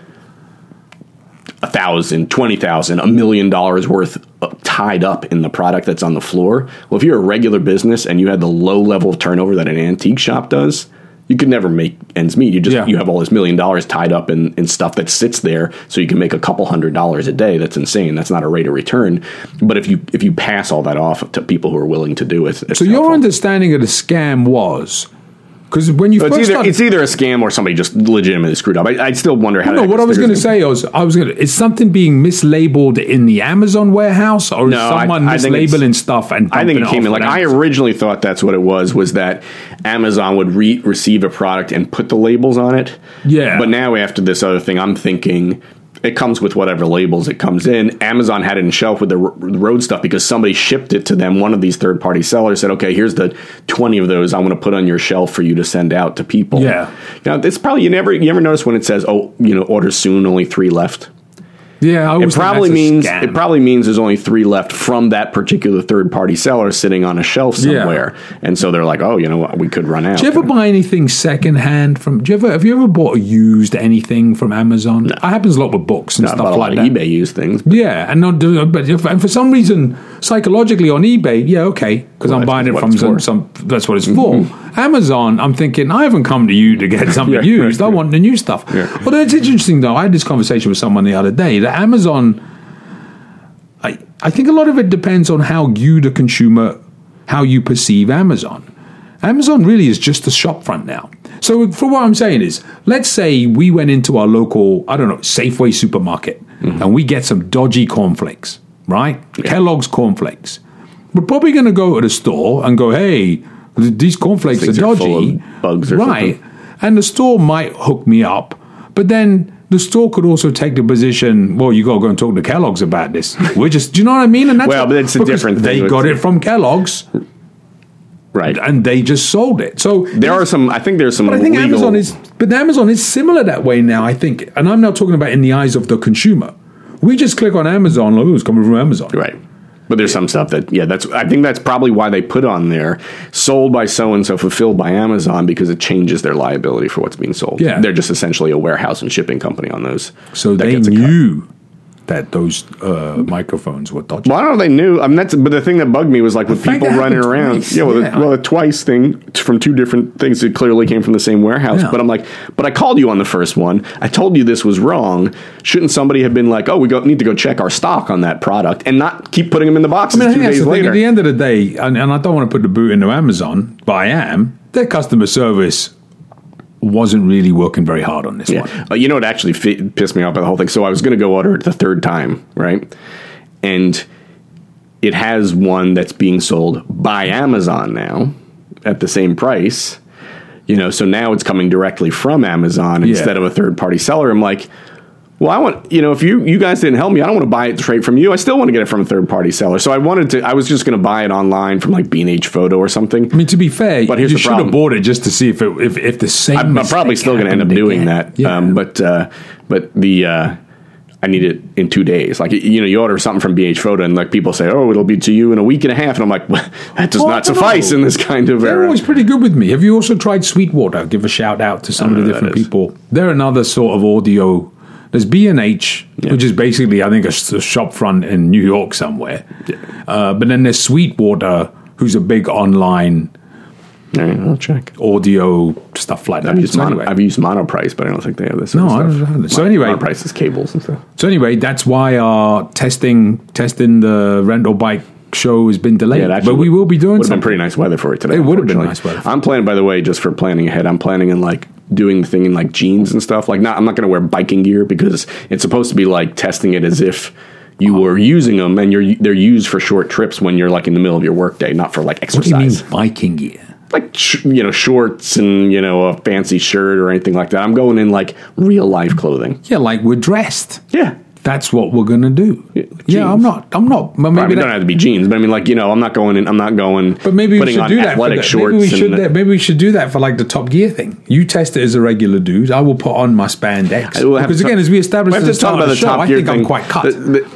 a thousand, twenty thousand, a million dollars worth tied up in the product that's on the floor. Well, if you're a regular business and you had the low level of turnover that an antique shop does, you could never make ends meet. You just yeah. you have all this million dollars tied up in, in stuff that sits there, so you can make a couple hundred dollars a day. That's insane. That's not a rate of return. But if you if you pass all that off to people who are willing to do it, so your helpful. understanding of the scam was, because when you so first it's either, started, it's either a scam or somebody just legitimately screwed up. I, I still wonder how. No, to what I was going to say was, I was going to. Is something being mislabeled in the Amazon warehouse, or no, is someone I, I mislabeling stuff? And I think it came in like Amazon? I originally thought that's what it was. Was that Amazon would re- receive a product and put the labels on it? Yeah. But now after this other thing, I'm thinking it comes with whatever labels it comes in. Amazon had it in shelf with the road stuff because somebody shipped it to them. One of these third-party sellers said, okay, here's the twenty of those I'm going to put on your shelf for you to send out to people. Yeah. You know, it's probably, you never, you ever notice when it says, oh, you know, order soon, only three left? Yeah, I it probably means it probably means there's only three left from that particular third party seller sitting on a shelf somewhere, yeah. and so they're like, oh, you know what, we could run out. Do you ever buy anything secondhand from? Do you ever have you ever bought or used anything from Amazon? No. It happens a lot with books and no, stuff like a lot that. of eBay used things, yeah, and not do, but if, and for some reason psychologically on eBay, yeah, okay, because well, I'm buying it from some, some. That's what it's for. Mm-hmm. Amazon, I'm thinking I haven't come to you to get something yeah, used. Yeah, I yeah. want the new stuff. Yeah. Well, it's interesting though. I had this conversation with someone the other day that Amazon. I, I think a lot of it depends on how you, the consumer, how you perceive Amazon. Amazon really is just a shop front now. So for what I'm saying is, let's say we went into our local, I don't know, Safeway supermarket, mm-hmm. and we get some dodgy cornflakes, right? Yeah. Kellogg's cornflakes. We're probably going to go to the store and go, hey, these cornflakes are dodgy. Are full of bugs or right. something. And the store might hook me up, but then the store could also take the position, well, you got to go and talk to Kellogg's about this. We're just, do you know what I mean? And that's well, what, but it's a different thing. They got it from Kellogg's. Right. And they just sold it. So there are some, I think there's some But I think legal... Amazon is, but Amazon is similar that way now, I think. And I'm not talking about in the eyes of the consumer. We just click on Amazon, oh, it's coming from Amazon. Right. But there's some stuff that, yeah, that's. I think that's probably why they put on there, sold by so-and-so, fulfilled by Amazon, because it changes their liability for what's being sold. Yeah. They're just essentially a warehouse and shipping company on those. So they knew that those uh, microphones were dodgy. Well, I don't know if they knew. I mean, that's, but the thing that bugged me was like with people running around. Twice. Yeah, well, yeah. the, well, the twice thing from two different things. It clearly came from the same warehouse. Yeah. But I'm like, but I called you on the first one. I told you this was wrong. Shouldn't somebody have been like, oh, we go, need to go check our stock on that product and not keep putting them in the boxes I mean, two I think days that's the later? thing. At the end of the day, and, and I don't want to put the boot into Amazon, but I am, their customer service wasn't really working very hard on this yeah. one. Uh, you know what actually f- pissed me off by the whole thing? So I was going to go order it the third time, right? And it has one that's being sold by Amazon now at the same price. You know, so now it's coming directly from Amazon yeah. instead of a third-party seller. I'm like, well, I want, you know, if you, you guys didn't help me, I don't want to buy it straight from you. I still want to get it from a third-party seller. So I wanted to, I was just going to buy it online from like B and H Photo or something. I mean, to be fair, but here's you the should problem. have bought it just to see if it, if, if the same I'm, I'm probably still going to end up doing again. that. Yeah. Um, but, uh, but the, uh, I need it in two days. Like, you know, you order something from B H Photo and like people say, oh, it'll be to you in a week and a half. And I'm like, well, that does well, not suffice know. in this kind of They're era. always pretty good with me. Have you also tried Sweetwater? Give a shout out to some of the different people. They're another sort of audio. There's B and H, yeah. which is basically, I think, a, a shop front in New York somewhere. Yeah. Uh, but then there's Sweetwater, who's a big online Yeah, I'll check. audio stuff like that. I've used, so mono, anyway. I've used Monoprice, but I don't think they have this. No, sort I of don't stuff. know. So Mon- anyway, Monoprice is cables and stuff. So anyway, that's why our testing testing the rental bike show has been delayed. Yeah, but we will be doing Would have something. been pretty nice weather for it today. It would have been nice weather. I'm planning, by the way, just for planning ahead. I'm planning in like doing the thing in like jeans and stuff. Like, not I'm not going to wear biking gear because it's supposed to be like testing it as if you were using them, and you're they're used for short trips when you're like in the middle of your workday, not for like exercise. What do you mean biking gear? Like, sh- you know, shorts and, you know, a fancy shirt or anything like that. I'm going in like real life clothing. Yeah, like we're dressed. Yeah. That's what we're gonna do. Yeah, yeah I'm not. I'm not. But maybe I mean, that, don't have to be jeans, but I mean, like, you know, I'm not going in. I'm not going. But maybe we putting should on do that. For athletic the, shorts. maybe we should. and, That, maybe we should do that for like the Top Gear thing. You test it as a regular dude. I will put on my spandex. Because again, talk, as we established, we have at the to talk start about of the the show, Top I Gear think thing. I'm quite cut.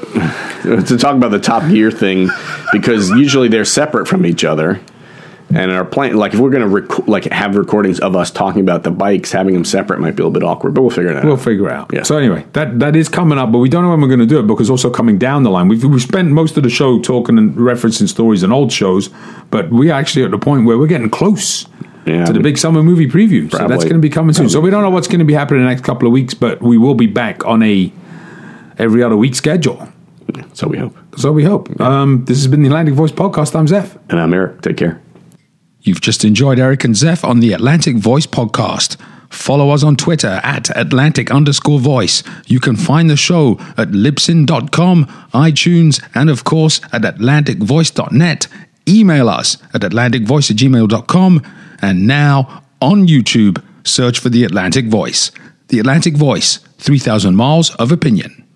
The, the, to talk about the Top Gear thing, because usually they're separate from each other. And our plan, like if we're going to rec- like have recordings of us talking about the bikes, having them separate might be a little bit awkward, but we'll figure it out. We'll figure it out. Yeah. So anyway, that that is coming up, but we don't know when we're going to do it because also coming down the line, we've we've spent most of the show talking and referencing stories and old shows, but we're actually at the point where we're getting close yeah, to the big summer movie preview. Probably. So that's going to be coming soon. So we don't know what's going to be happening in the next couple of weeks, but we will be back on a every other week schedule. So we hope. So we hope. Yeah. Um, this has been the Atlantic Voice Podcast. I'm Zeph. And I'm Eric. Take care. You've just enjoyed Eric and Zeph on the Atlantic Voice Podcast. Follow us on Twitter at Atlantic underscore voice. You can find the show at libsyn dot com, iTunes, and of course at atlantic voice dot net. Email us at atlantic voice at gmail dot com. And now on YouTube, search for the Atlantic Voice. The Atlantic Voice, three thousand miles of opinion.